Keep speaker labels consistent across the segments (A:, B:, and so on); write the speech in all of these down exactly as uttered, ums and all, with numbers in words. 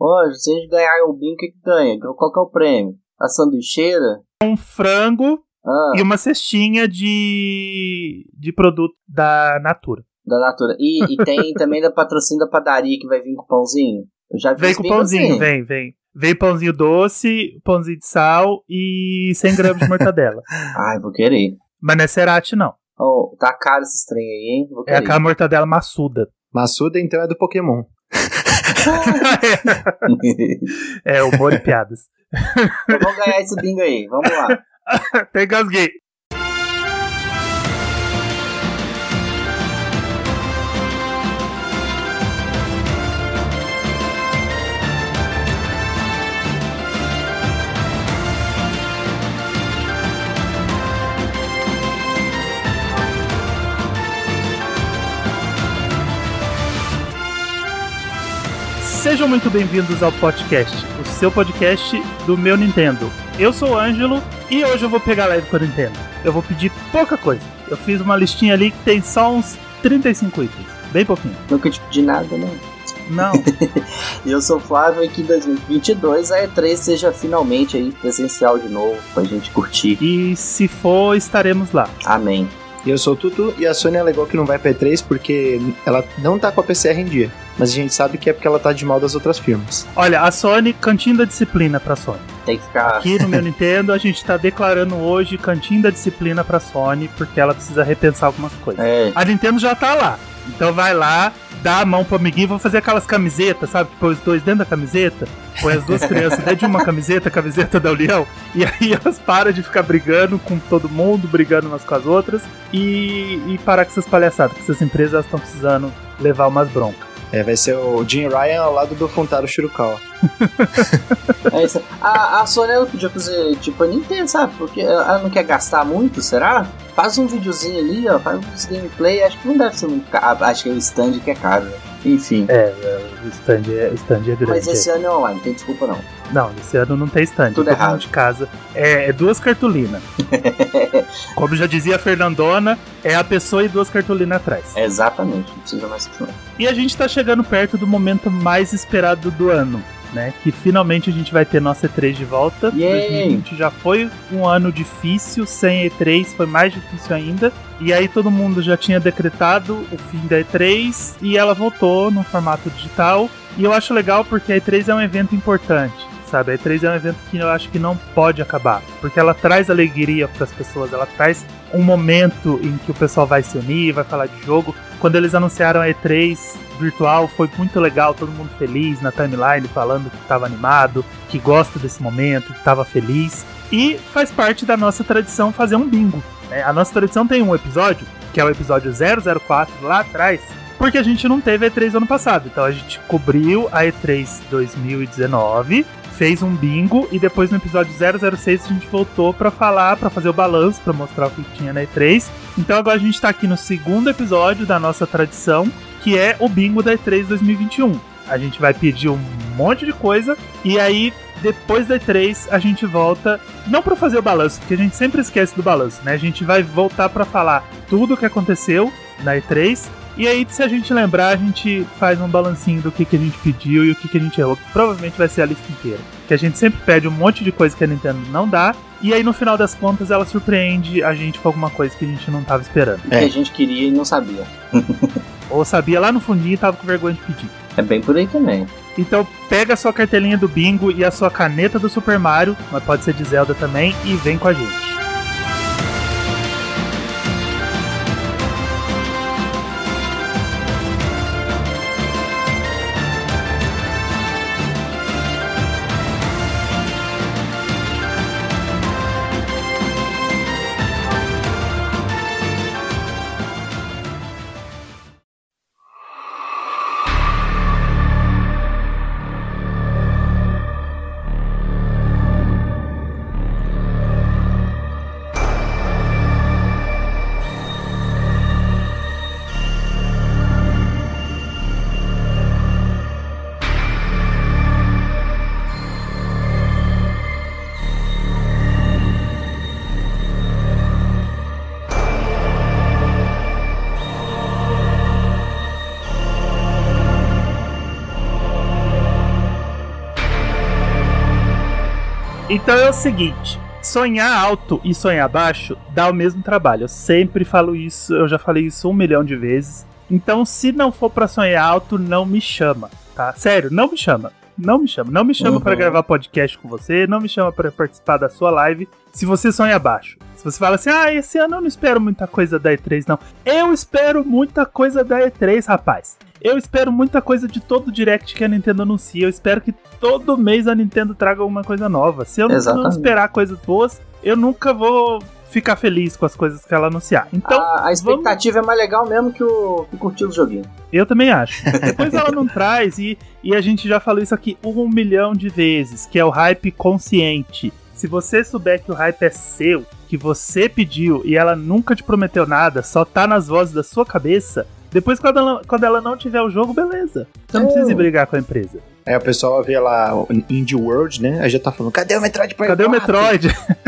A: Hoje, se a gente ganhar o bingo, o que que ganha? Qual que é o prêmio? A sanduicheira?
B: Um frango
A: ah.
B: e uma cestinha de, de produto da Natura.
A: Da Natura. E, e tem também da patrocínio da padaria que vai vir com pãozinho? Eu já vi
B: Vem com pãozinho,
A: assim.
B: vem, vem. Vem pãozinho doce, pãozinho de sal e cem gramas de mortadela.
A: Ai, vou querer.
B: Mas não é Cerati, não.
A: Oh, tá caro esse trem aí, hein? Vou
B: é aquela mortadela maçuda.
C: Maçuda, então, é do Pokémon.
B: é, é, humor e piadas.
A: Então vamos ganhar esse bingo aí, vamos lá.
B: Até gasguei. Sejam muito bem-vindos ao podcast, o seu podcast do meu Nintendo. Eu sou o Ângelo e hoje eu vou pegar leve com a Nintendo. Eu vou pedir pouca coisa. Eu fiz uma listinha ali que tem só uns trinta e cinco itens, bem pouquinho.
A: Nunca te pedi nada, né?
B: Não.
A: Eu sou o Flávio e que em dois mil e vinte e dois a E três seja finalmente aí presencial de novo pra gente curtir.
B: E se for, estaremos lá.
A: Amém.
C: E eu sou o Tutu e a Sony alegou que não vai pra E três porque ela não tá com a P C R em dia. Mas a gente sabe que é porque ela tá de mal das outras firmas.
B: Olha, a Sony, cantinho da disciplina pra Sony.
A: Tem que ficar...
B: Aqui no meu Nintendo, a gente tá declarando hoje cantinho da disciplina pra Sony, porque ela precisa repensar algumas coisas.
A: É.
B: A Nintendo já tá lá. Então vai lá, dá a mão pro amiguinho, vou fazer aquelas camisetas, sabe? Que põe os dois dentro da camiseta, põe as duas crianças dentro de uma camiseta, a camiseta da União, e aí elas param de ficar brigando com todo mundo, brigando umas com as outras, e, e parar com essas palhaçadas, que essas empresas estão precisando levar umas broncas.
C: É, vai ser o Jim Ryan ao lado do Funtaro Shirakawa.
A: É isso. A, a Sony ela podia fazer tipo a Nintendo, sabe? Porque ela não quer gastar muito, será? Faz um videozinho ali, ó, faz um gameplay, acho que não deve ser muito caro. Acho que é o stand que é caro, né? Enfim.
B: É, o stand é, o stand é grande.
A: Mas esse ano é online, não tem desculpa não.
B: Não, esse ano não tem stand.
A: Tudo
B: todo
A: errado.
B: Mundo de casa. É, é duas cartolinas. Como já dizia a Fernandona, é a pessoa e duas cartolinas atrás.
A: É exatamente, não precisa mais que isso.
B: E a gente tá chegando perto do momento mais esperado do ano, né? Que finalmente a gente vai ter nossa E três de volta.
A: Yay!
B: dois mil e vinte já foi um ano difícil, sem E três foi mais difícil ainda. E aí todo mundo já tinha decretado o fim da E três e ela voltou no formato digital. E eu acho legal porque a E três é um evento importante, sabe? A E três é um evento que eu acho que não pode acabar, porque ela traz alegria para as pessoas, ela traz um momento em que o pessoal vai se unir, vai falar de jogo. Quando eles anunciaram a E três virtual, foi muito legal, todo mundo feliz na timeline, falando que estava animado, que gosta desse momento, que estava feliz. E faz parte da nossa tradição fazer um bingo, né? A nossa tradição tem um episódio, que é o episódio zero zero quatro, lá atrás, porque a gente não teve a E três ano passado. Então a gente cobriu a E três dois mil e dezenove, fez um bingo, e depois no episódio zero zero seis a gente voltou pra falar, pra fazer o balanço, pra mostrar o que tinha na E três. Então agora a gente tá aqui no segundo episódio da nossa tradição, que é o bingo da E três dois mil e vinte e um. A gente vai pedir um monte de coisa, e aí depois da E três a gente volta, não pra fazer o balanço, porque a gente sempre esquece do balanço, né? A gente vai voltar pra falar tudo o que aconteceu na E três, e aí, se a gente lembrar, a gente faz um balancinho do que, que a gente pediu e o que, que a gente errou. Provavelmente vai ser a lista inteira. Que a gente sempre pede um monte de coisa que a Nintendo não dá. E aí, no final das contas, ela surpreende a gente com alguma coisa que a gente não tava esperando.
A: É. Que a gente queria e não sabia.
B: Ou sabia lá no fundinho e tava com vergonha de pedir.
A: É bem por aí também.
B: Então, pega a sua cartelinha do bingo e a sua caneta do Super Mario, mas pode ser de Zelda também, e vem com a gente. Então é o seguinte, sonhar alto e sonhar baixo dá o mesmo trabalho. Eu sempre falo isso, eu já falei isso um milhão de vezes. Então se não for pra sonhar alto, não me chama, tá? Sério, não me chama. Não me chama, não me chama uhum. pra gravar podcast com você, não me chama pra participar da sua live se você sonha baixo. Se você fala assim, ah, esse ano eu não espero muita coisa da E três, não. Eu espero muita coisa da E três, rapaz. Eu espero muita coisa de todo o Direct que a Nintendo anuncia. Eu espero que todo mês a Nintendo traga alguma coisa nova. Se eu não, não esperar coisas boas, eu nunca vou ficar feliz com as coisas que ela anunciar. Então,
A: a, a expectativa vamos... é mais legal mesmo que o que curtir o joguinho.
B: Eu também acho. Depois ela não traz, e, e a gente já falou isso aqui um milhão de vezes, que é o hype consciente. Se você souber que o hype é seu, que você pediu e ela nunca te prometeu nada, só tá nas vozes da sua cabeça, depois quando ela, quando ela não tiver o jogo, beleza. Você não precisa ir brigar com a empresa.
C: Aí o pessoal vê lá o Indie World, né? Aí já tá falando, cadê o Metroid Prime
B: Cadê quatro? O Metroid?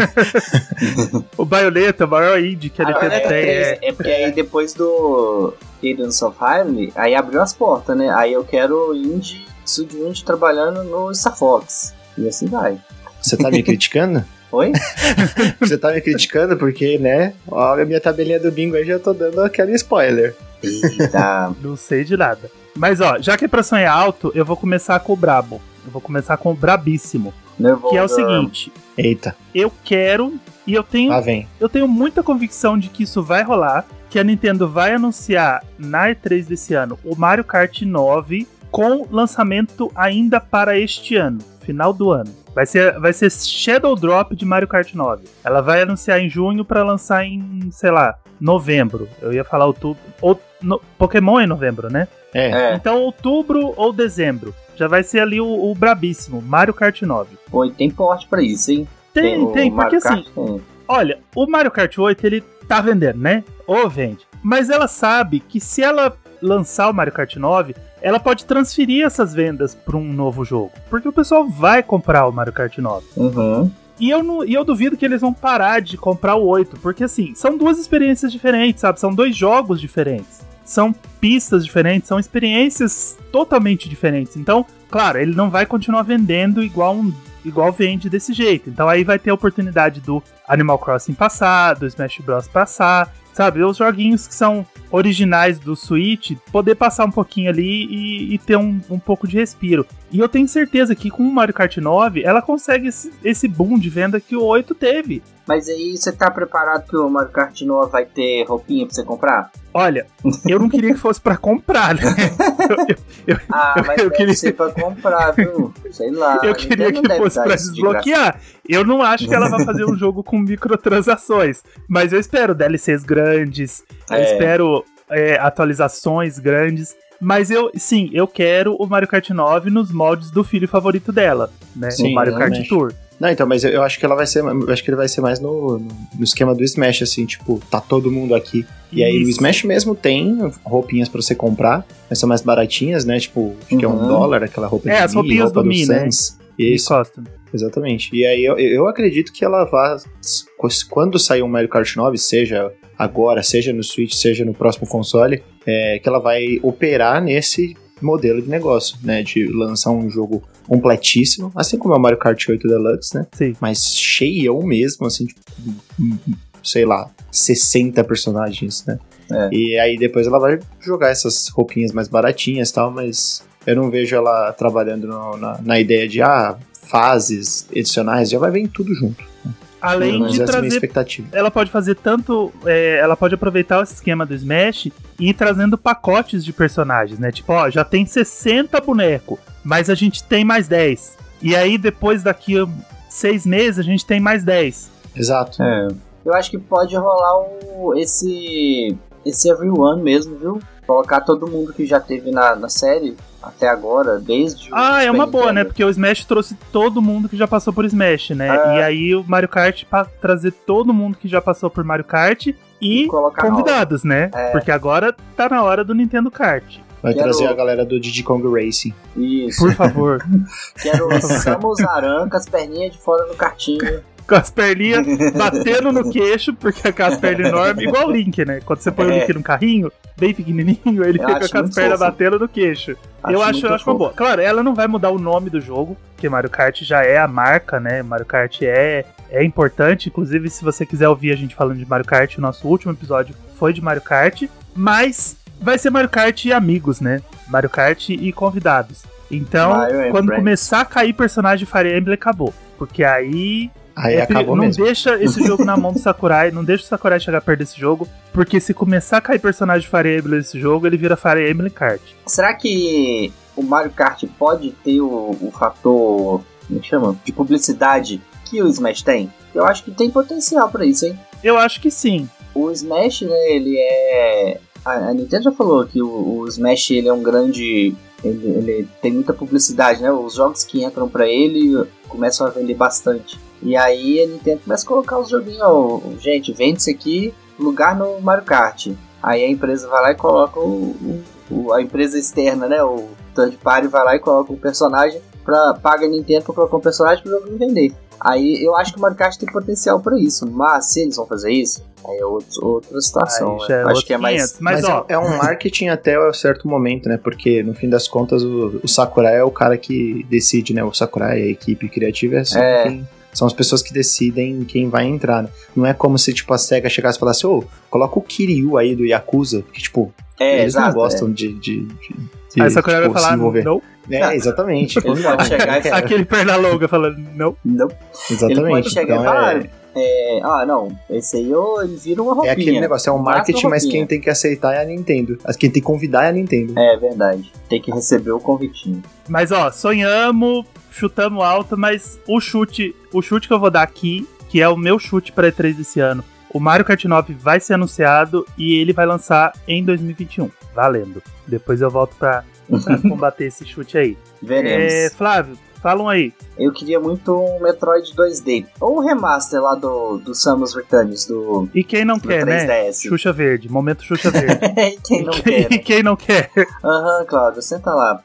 B: O Bayonetta, o maior indie que a Nintendo tem.
A: É, é porque aí depois do Cadence of Hyrule, aí abriu as portas, né? Aí eu quero indie, Studio Indie trabalhando no Star Fox. E assim vai.
C: Você tá me criticando?
A: Oi?
C: Você tá me criticando porque, né? Olha a minha tabelinha do bingo aí, já tô dando aquele spoiler.
A: Eita.
B: Não sei de nada. Mas ó, já que é pra sonhar alto, eu vou começar com o brabo. Eu vou começar com o brabíssimo.
A: Nervoso.
B: Que é o seguinte.
C: Eita.
B: Eu quero, e eu tenho,
C: Lá vem.
B: eu tenho muita convicção de que isso vai rolar, que a Nintendo vai anunciar na E três desse ano o Mario Kart nove com lançamento ainda para este ano, final do ano. Vai ser, vai ser Shadow Drop de Mario Kart nove. Ela vai anunciar em junho pra lançar em, sei lá, novembro. Eu ia falar outubro. Ou, no, Pokémon é em novembro, né?
C: É.
A: é.
B: Então outubro ou dezembro. Já vai ser ali o, o brabíssimo, Mario Kart nove.
A: Pô, tem porte pra isso, hein?
B: Tem, tem, tem porque
A: Kart,
B: assim...
A: tem.
B: Olha, o Mario Kart oito, ele tá vendendo, né? Ou vende. Mas ela sabe que se ela lançar o Mario Kart nove, ela pode transferir essas vendas para um novo jogo. Porque o pessoal vai comprar o Mario Kart nove.
A: Uhum.
B: E eu, não, e eu duvido que eles vão parar de comprar o oito. Porque assim, são duas experiências diferentes, sabe? São dois jogos diferentes. São pistas diferentes, são experiências totalmente diferentes. Então, claro, ele não vai continuar vendendo igual, um, igual vende desse jeito. Então aí vai ter a oportunidade do Animal Crossing passar, do Smash Bros passar, sabe? Os joguinhos que são originais do Switch, poder passar um pouquinho ali e, e ter um, um pouco de respiro. E eu tenho certeza que com o Mario Kart nove, ela consegue esse, esse boom de venda que o oito teve.
A: Mas aí, você tá preparado que o Mario Kart nove vai ter roupinha pra você comprar?
B: Olha, eu não queria que fosse pra comprar, né? Eu, eu, eu,
A: ah, mas
B: eu
A: deve
B: queria...
A: ser pra comprar, viu? Sei lá.
B: Eu queria que fosse pra desbloquear. De eu não acho que ela vai fazer um jogo com microtransações. Mas eu espero D L Cs grandes. É. Eu espero é, atualizações grandes. Mas eu, sim, eu quero o Mario Kart nove nos moldes do filho favorito dela, né?
C: Sim,
B: o Mario Kart
C: realmente.
B: Tour.
C: Não, então, mas eu, eu acho que ela vai ser. Eu acho que ele vai ser mais no, no, no esquema do Smash, assim, tipo, tá todo mundo aqui. E Isso. aí o Smash mesmo tem roupinhas pra você comprar, mas são mais baratinhas, né? Tipo, acho uhum. que é um dólar aquela roupa
B: é,
C: de
B: as
C: Mi,
B: roupinhas
C: roupa
B: do, do Mi, né?
C: Isso. Exatamente. E aí eu, eu acredito que ela vá. Quando sair um Mario Kart nove, seja agora, seja no Switch, seja no próximo console, é, que ela vai operar nesse modelo de negócio, né? De lançar um jogo completíssimo, assim como é o Mario Kart oito Deluxe, né?
B: Sim.
C: Mas cheião mesmo, assim, tipo, sei lá, sessenta personagens, né?
A: É.
C: E aí depois ela vai jogar essas roupinhas mais baratinhas e tal, mas eu não vejo ela trabalhando no, na, na ideia de, ah, fases adicionais, já vai vir tudo junto.
B: Além
C: Mas
B: de
C: essa
B: trazer,
C: é a minha expectativa.
B: Ela pode fazer tanto, é, ela pode aproveitar esse esquema do Smash e ir trazendo pacotes de personagens, né? Tipo, ó, já tem sessenta bonecos, mas a gente tem mais dez. E aí depois daqui a seis meses a gente tem mais dez.
C: Exato.
A: É. Eu acho que pode rolar o, esse, esse Everyone mesmo, viu? Colocar todo mundo que já teve na, na série até agora, desde o
B: Ah, é uma
A: Super
B: boa,
A: Nintendo.
B: né? Porque o Smash trouxe todo mundo que já passou por Smash, né?
A: É.
B: E aí o Mario Kart pra trazer todo mundo que já passou por Mario Kart e,
A: E colocar
B: convidados, né?
A: É.
B: Porque agora tá na hora do Nintendo Kart.
C: Vai
A: Quero-
C: trazer a galera do Diddy Kong Racing.
A: Isso.
B: Por favor.
A: Quero o Samus Aran com as perninhas de fora no cartinho.
B: com as perninhas batendo no queixo, porque com as pernas enormes, igual o Link, né? Quando você põe é. o Link no carrinho, bem pequenininho, ele eu fica com as pernas fofo. batendo no queixo. Acho eu acho, eu acho uma boa. Claro, ela não vai mudar o nome do jogo, porque Mario Kart já é a marca, né? Mario Kart é, é importante. Inclusive, se você quiser ouvir a gente falando de Mario Kart, o nosso último episódio foi de Mario Kart. Mas vai ser Mario Kart e amigos, né? Mario Kart e convidados. Então, Mario quando começar a cair personagem de Fire Emblem, acabou. Porque aí...
C: Aí
B: é,
C: acabou
B: não
C: mesmo.
B: deixa esse jogo na mão do Sakurai, não deixa o Sakurai chegar perto desse jogo, porque se começar a cair personagem de Fire Emblem nesse jogo, ele vira Fire Emblem Kart.
A: Será que o Mario Kart pode ter o, o fator, como chama, de publicidade que o Smash tem? Eu acho que tem potencial pra isso, hein?
B: Eu acho que sim.
A: O Smash, né, ele é... A, a Nintendo já falou que o, o Smash, ele é um grande... Ele, ele tem muita publicidade, né? Os jogos que entram pra ele começam a vender bastante. E aí a Nintendo começa a colocar os joguinhos, ó, gente, vende isso aqui, lugar no Mario Kart. Aí a empresa vai lá e coloca o, o, a empresa externa, né, o third party vai lá e coloca um personagem, pra, paga a Nintendo pra colocar um personagem pro jogo vender. Aí eu acho que o Mario Kart tem potencial pra isso, mas se eles vão fazer isso, aí é outro, outra situação.
B: Né? É
A: acho que é mais...
C: Mas, mas ó, é um marketing até um certo momento, né? Porque no fim das contas o, o Sakurai é o cara que decide, né? O Sakurai, a equipe criativa, é só é. quem... São as pessoas que decidem quem vai entrar, né? Não é como se, tipo, a SEGA chegasse e falasse, ô, oh, coloca o Kiryu aí do Yakuza, porque, tipo,
A: é,
C: eles
A: exato,
C: não gostam
A: é.
C: de, de, de, de
B: aí a Sakurai
C: tipo,
B: vai falar, não.
C: É, exatamente.
A: Ele pode chegar e falar...
B: Aquele perna longa falando, não.
A: Não.
C: Exatamente.
A: Ele pode chegar
C: então,
A: e falar,
C: é...
A: É, ah, não, esse aí oh, ele vira uma roupinha.
C: É aquele negócio, é um marketing, mas quem tem que aceitar é a Nintendo. Quem tem que convidar é a Nintendo.
A: É verdade, tem que receber o convitinho.
B: Mas ó, sonhamos, chutamos alto, mas o chute, o chute que eu vou dar aqui, que é o meu chute para E três desse ano, o Mario Kart nove vai ser anunciado e ele vai lançar em dois mil e vinte e um, valendo. Depois eu volto pra, pra combater esse chute aí.
A: Veremos.
B: É, Flávio, falam aí.
A: Eu queria muito um Metroid dois D. Ou um remaster lá do, do Samus Returns, do
B: E quem não quer,
A: três D S.
B: Né? Xuxa Verde, momento Xuxa Verde.
A: E quem não
B: e
A: quer.
B: E quem não quer.
A: Aham, uhum, Cláudio, senta lá.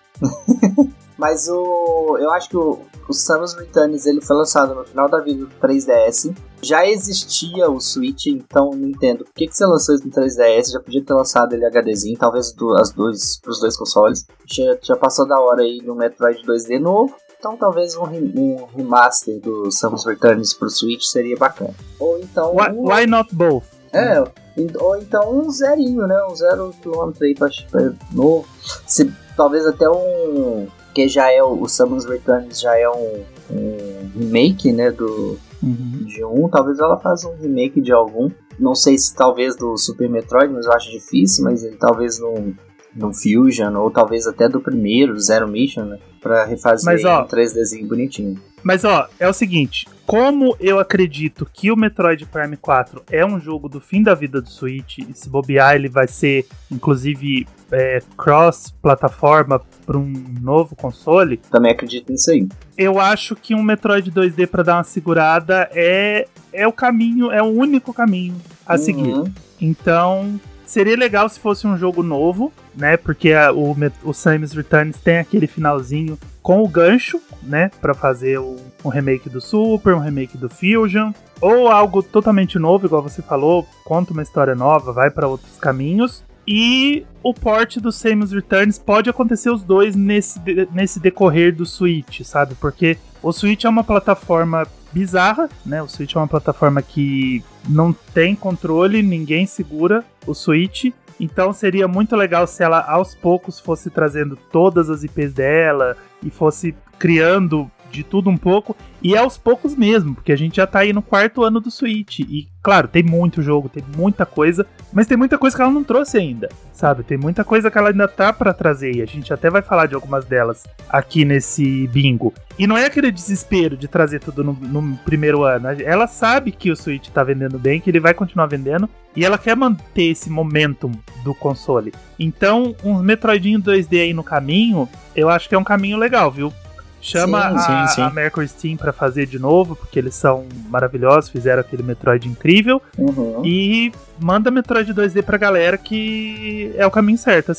A: Mas o, eu acho que o, o Samus Returns ele foi lançado no final da vida do três D S. Já existia o Switch, então Nintendo, por que, que você lançou isso no três D S? Já podia ter lançado ele HDzinho, talvez do, as dois, pros dois consoles. Já, já passou da hora aí no Metroid dois D novo. Então talvez um, um remaster do Samus Returns pro Switch seria bacana. Ou então...
B: Why,
A: um,
B: why not both?
A: É, ou então um zerinho, né? Um zero quilômetro aí pra, pra novo. Se, talvez até um... Que já é o, o Samus Returns já é um, um remake, né? Do,
B: uhum.
A: de um. Talvez ela faça um remake de algum. Não sei se talvez do Super Metroid, mas eu acho difícil. Mas ele talvez no, no Fusion, ou talvez até do primeiro, Zero Mission, né? Pra refazer mas, ó, um três Dzinho bonitinho.
B: Mas ó, é o seguinte, como eu acredito que o Metroid Prime quatro é um jogo do fim da vida do Switch, e se bobear ele vai ser, inclusive, é, cross-plataforma para um novo console...
A: Também acredito nisso aí.
B: Eu acho que um Metroid dois D para dar uma segurada é, é o caminho, é o único caminho a uhum. seguir. Então... Seria legal se fosse um jogo novo, né? Porque a, o, o Samus Returns tem aquele finalzinho com o gancho, né? Pra fazer o, um remake do Super, um remake do Fusion. Ou algo totalmente novo, igual você falou, conta uma história nova, vai pra outros caminhos. E o port do Samus Returns pode acontecer os dois nesse, nesse decorrer do Switch, sabe? Porque o Switch é uma plataforma bizarra, né? O Switch é uma plataforma que não tem controle, ninguém segura o Switch. Então seria muito legal se ela aos poucos fosse trazendo todas as I Ps dela e fosse criando de tudo um pouco, e aos poucos mesmo, porque a gente já tá aí no quarto ano do Switch, e claro, tem muito jogo, tem muita coisa, mas tem muita coisa que ela não trouxe ainda, sabe? Tem muita coisa que ela ainda tá pra trazer, e a gente até vai falar de algumas delas aqui nesse bingo. E não é aquele desespero de trazer tudo no, no primeiro ano, ela sabe que o Switch tá vendendo bem, que ele vai continuar vendendo, e ela quer manter esse momentum do console. Então, um Metroidinho dois D aí no caminho, eu acho que é um caminho legal, viu? Chama sim, a, sim, sim. a Mercury Steam pra fazer de novo, porque eles são maravilhosos, fizeram aquele Metroid incrível.
A: Uhum.
B: E manda Metroid dois D pra galera, que é o caminho certo a seguir.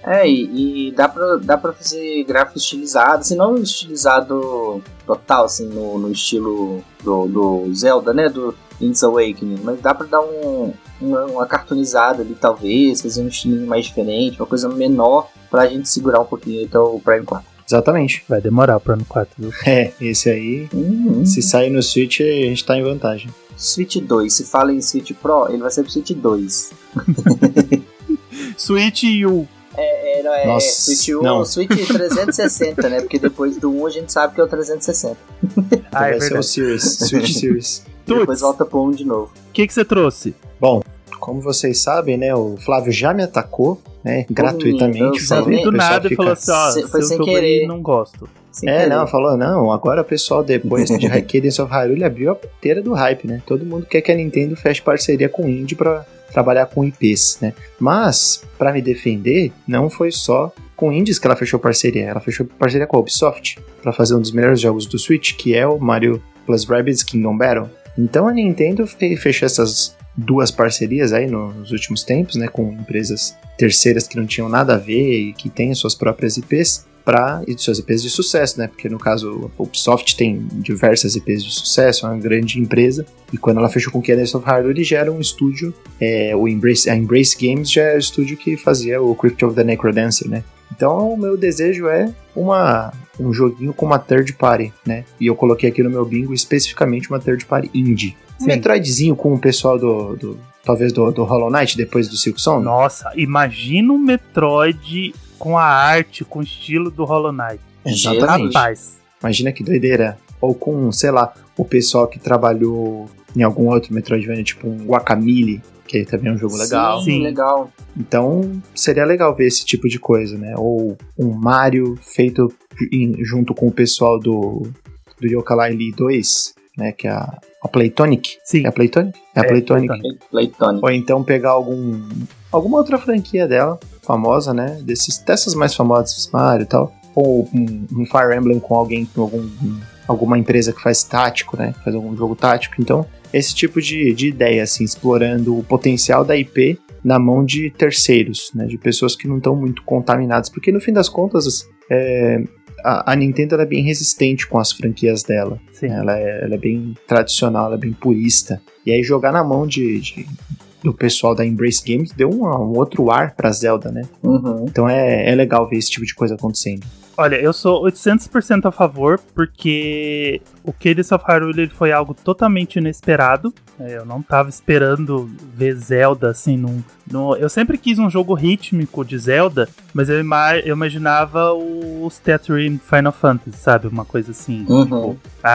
A: É, e, e dá, pra, dá pra fazer gráfico estilizado, assim, não estilizado total, assim, no, no estilo do, do Zelda, né, do Link's Awakening, mas dá pra dar um, uma, uma cartoonizada ali, talvez, fazer um estilinho mais diferente, uma coisa menor pra gente segurar um pouquinho até o Prime quatro.
C: Exatamente.
B: Vai demorar o Prime quatro, viu?
C: É, esse aí, uhum. Se sair no Switch, a gente tá em vantagem.
A: Switch dois, se fala em Switch Pro, ele vai ser pro Switch dois.
B: Switch U.
A: É, é, não, é,
C: Nossa,
A: é Switch U
C: não.
A: ou Switch trezentos e sessenta, né? Porque depois do um a gente sabe que é o trezentos e sessenta.
B: Ah, é
C: vai ser o Series, Switch Series.
A: Depois volta pro um de novo.
B: O que que você trouxe?
C: Bom, como vocês sabem, né, o Flávio já me atacou, né, gratuitamente.
A: Falou,
B: falou do nada e falou assim, ó,
A: Se, foi sem
B: jogo
A: querer.
B: aí não gosto.
A: Sem
C: é,
A: querer.
C: não, falou, não, agora o pessoal depois de Cadence of Hyrule abriu a porteira do hype, né, todo mundo quer que a Nintendo feche parceria com o Indie pra trabalhar com I Ps, né, mas, pra me defender, não foi só com indies que ela fechou parceria, ela fechou parceria com a Ubisoft pra fazer um dos melhores jogos do Switch, que é o Mario plus Rabbids Kingdom Battle. Então a Nintendo fechou essas duas parcerias aí nos últimos tempos, né, com empresas terceiras que não tinham nada a ver e que têm suas próprias I Ps, pra, e suas I Ps de sucesso, né, porque no caso a Ubisoft tem diversas I Ps de sucesso, é uma grande empresa, e quando ela fechou com o Cadence of Hyrule, já era um estúdio, é, o Embrace, a Embrace Games já é o estúdio que fazia o Crypt of the Necrodancer, né. Então o meu desejo é uma, um joguinho com uma third party, né, e eu coloquei aqui no meu bingo especificamente uma third party indie. Um Metroidzinho com o pessoal do, do talvez do, do Hollow Knight depois do Silksong.
B: Nossa, imagina um Metroid com a arte, com o estilo do Hollow Knight.
C: Exatamente.
B: Rapaz.
C: Imagina que doideira. Ou com, sei lá, o pessoal que trabalhou em algum outro Metroidvania, tipo um Guacamelee, que também é um jogo legal.
A: Sim,
B: Sim,
A: legal.
C: Então, seria legal ver esse tipo de coisa, né? Ou um Mario feito em, junto com o pessoal do, do Yooka-Laylee dois, né? Que é a, a Playtonic.
B: Sim.
C: É a Playtonic? É a
B: É,
C: Playtonic.
B: Playtonic.
A: Playtonic.
C: Ou então pegar algum alguma outra franquia dela, famosa, né? Desses, dessas mais famosas, Mario e tal. Ou um, um Fire Emblem com alguém, com algum, um, alguma empresa que faz tático, né? Faz algum jogo tático. Então, esse tipo de, de ideia, assim, explorando o potencial da I P na mão de terceiros, né? De pessoas que não estão muito contaminadas. Porque, no fim das contas, é, a, a Nintendo ela é bem resistente com as franquias dela.
B: Sim.
C: Ela é, ela é bem tradicional, ela é bem purista. E aí, jogar na mão de... de do pessoal da Embrace Games deu um, um outro ar pra Zelda, né?
A: Uhum.
C: Então é, é legal ver esse tipo de coisa acontecendo.
B: Olha, eu sou oitocentos por cento a favor, porque o Cadence of Hyrule foi algo totalmente inesperado. Eu não tava esperando ver Zelda assim num, num... Eu sempre quis um jogo rítmico de Zelda, mas eu, ima... eu imaginava os Tetris Final Fantasy, sabe? Uma coisa assim,
A: Uhum.
B: tipo, a,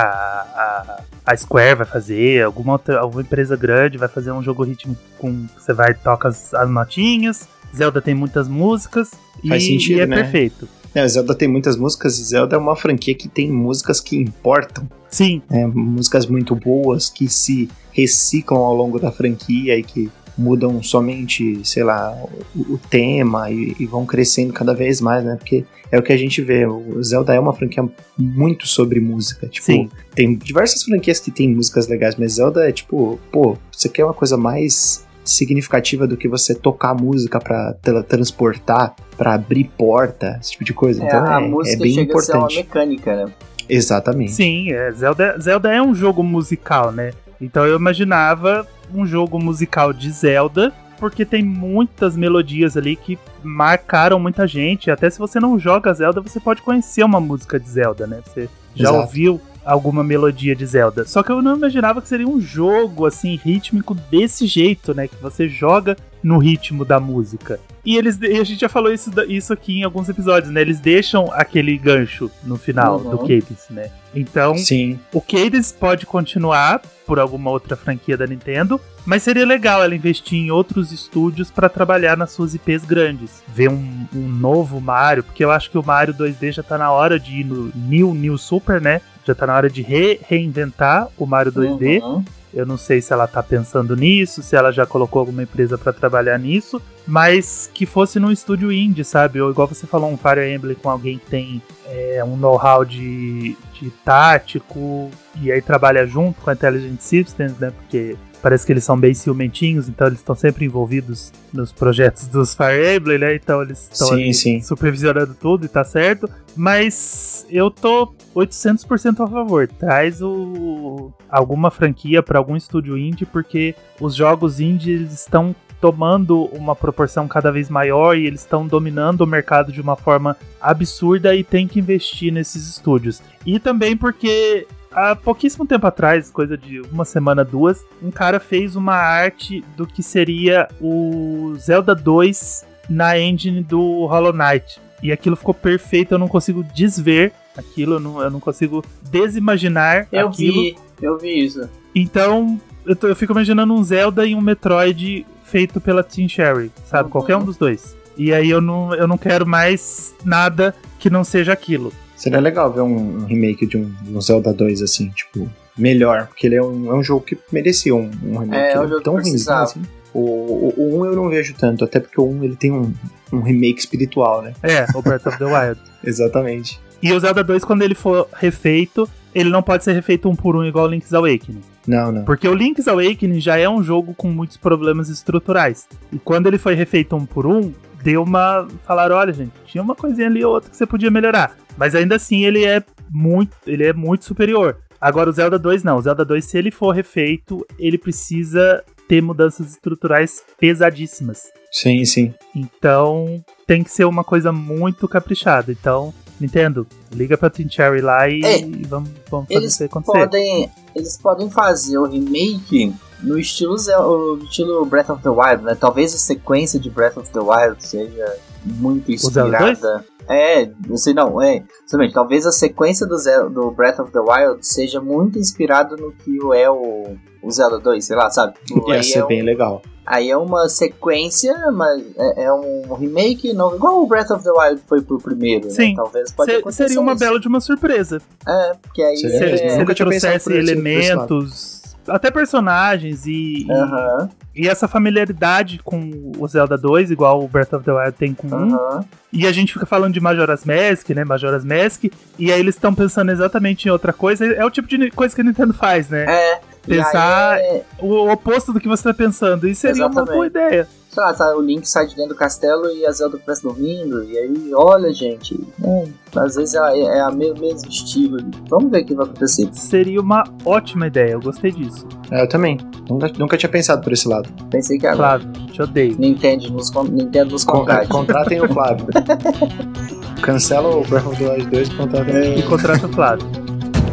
B: a, a Square vai fazer, alguma, outra, alguma empresa grande vai fazer um jogo rítmico com... Você vai e toca as, as notinhas, Zelda tem muitas músicas
C: Faz
B: e,
C: sentido,
B: e é
C: né?
B: perfeito.
C: É, Zelda tem muitas músicas e Zelda é uma franquia que tem músicas que importam.
B: Sim.
C: Né? Músicas muito boas que se reciclam ao longo da franquia e que mudam somente, sei lá, o, o tema e, e vão crescendo cada vez mais, né? Porque é o que a gente vê, o Zelda é uma franquia muito sobre música. Tipo,
B: Sim.
C: Tem diversas franquias que tem músicas legais, mas Zelda é tipo, pô, você quer uma coisa mais significativa do que você tocar música pra teletransportar, pra abrir porta, esse tipo de coisa.
A: É,
C: Então
A: a
C: é,
A: música
C: é bem
A: chega
C: importante.
A: a ser uma mecânica, né?
C: Exatamente.
B: Sim, é, Zelda, Zelda é um jogo musical, né? Então eu imaginava um jogo musical de Zelda, porque tem muitas melodias ali que marcaram muita gente. Até se você não joga Zelda, você pode conhecer uma música de Zelda, né? Você já
C: Exato.
B: ouviu alguma melodia de Zelda. Só que eu não imaginava que seria um jogo, assim, rítmico desse jeito, né? Que você joga no ritmo da música. E eles, e a gente já falou isso, isso aqui em alguns episódios, né? Eles deixam aquele gancho no final
A: Uhum.
B: do Cadence, né? Então,
C: Sim.
B: o Cadence pode continuar por alguma outra franquia da Nintendo, mas seria legal ela investir em outros estúdios para trabalhar nas suas I Ps grandes. Ver um, um novo Mario, porque eu acho que o Mario dois D já tá na hora de ir no New, New Super, né? Já tá na hora de re reinventar o Mario dois D.
A: Uhum.
B: Eu não sei se ela tá pensando nisso, se ela já colocou alguma empresa para trabalhar nisso. mas que fosse num estúdio indie, sabe? Ou igual você falou, um Fire Emblem com alguém que tem é, um know-how de, de tático, e aí trabalha junto com a Intelligent Systems, né? Porque parece que eles são bem ciumentinhos, então eles estão sempre envolvidos nos projetos dos Fire Emblem, né? Então eles estão supervisionando tudo e tá certo. Mas eu tô oitocentos por cento a favor. Traz o, alguma franquia para algum estúdio indie, porque os jogos indie eles estão tomando uma proporção cada vez maior e eles estão dominando o mercado de uma forma absurda e tem que investir nesses estúdios. E também porque há pouquíssimo tempo atrás, coisa de uma semana, duas, um cara fez uma arte do que seria o Zelda dois na engine do Hollow Knight. E aquilo ficou perfeito, eu não consigo desver aquilo, eu não, eu não consigo desimaginar
A: eu
B: aquilo.
A: Eu vi, eu vi isso.
B: Então, eu, tô, eu fico imaginando um Zelda e um Metroid feito pela Team Cherry, sabe? Uhum. Qualquer um dos dois. E aí eu não, eu não quero mais nada que não seja aquilo.
C: Seria legal ver um, um remake de um, um Zelda dois, assim, tipo, melhor. Porque ele é um, é um jogo que merecia um, um remake.
A: É, é um jogo
C: tão ruim, assim. O, o, o um eu não vejo tanto, até porque o um ele tem um, um remake espiritual, né?
B: É, o Breath of the Wild.
C: Exatamente.
B: E o Zelda dois, quando ele for refeito, ele não pode ser refeito um por um igual o Link's Awakening.
C: Não, não.
B: Porque o Link's Awakening já é um jogo com muitos problemas estruturais. E quando ele foi refeito um por um, deu uma... Falaram, olha, gente, tinha uma coisinha ali ou outra que você podia melhorar. Mas ainda assim, ele é muito, ele é muito superior. Agora, o Zelda dois não. O Zelda dois, se ele for refeito, ele precisa ter mudanças estruturais pesadíssimas.
C: Sim, sim.
B: Então, tem que ser uma coisa muito caprichada. Então, Nintendo, liga pra Team Cherry lá e
A: é,
B: vamos, vamos fazer
A: eles
B: isso acontecer.
A: Podem, eles podem fazer o remake no estilo, no estilo Breath of the Wild, né? Talvez a sequência de Breath of the Wild seja muito inspirada. É, não sei não, é. Exatamente, talvez a sequência do, Zelda, do Breath of the Wild seja muito inspirada no que é o, o Zelda dois, sei lá, sabe?
C: Ia ser
A: é
C: bem
A: um,
C: legal.
A: Aí é uma sequência, mas é, é um remake, não, igual o Breath of the Wild foi pro primeiro,
B: sim,
A: né? Talvez pode
B: se,
A: acontecer
B: seria uma
A: isso.
B: bela de uma surpresa.
A: É, porque aí
B: se, é, se ele trouxesse elementos, até personagens e,
A: uhum.
B: e, e essa familiaridade com o Zelda dois, igual o Breath of the Wild tem com
A: uhum.
B: um. E a gente fica falando de Majora's Mask, né? Majora's Mask, e aí eles estão pensando exatamente em outra coisa. É o tipo de coisa que a Nintendo faz, né?
A: É.
B: Pensar
A: é...
B: o oposto do que você tá pensando. Isso seria exatamente. Uma boa ideia.
A: Sei lá, sabe, o Link sai de dentro do castelo e a Zelda parece dormindo. E aí, olha, gente, é, às vezes é, é a mesmo, mesmo estilo. Vamos ver o que vai acontecer.
B: Seria uma ótima ideia, eu gostei disso.
C: É, eu também. Nunca, nunca tinha pensado por esse lado.
A: Pensei que agora.
B: Flávio, te odeio.
A: Nintendo nos, Nintendo nos contrate.
C: Contratem o Flávio. Cancela o Breath of the Wild dois e contratem
B: é. E contrata o Flávio.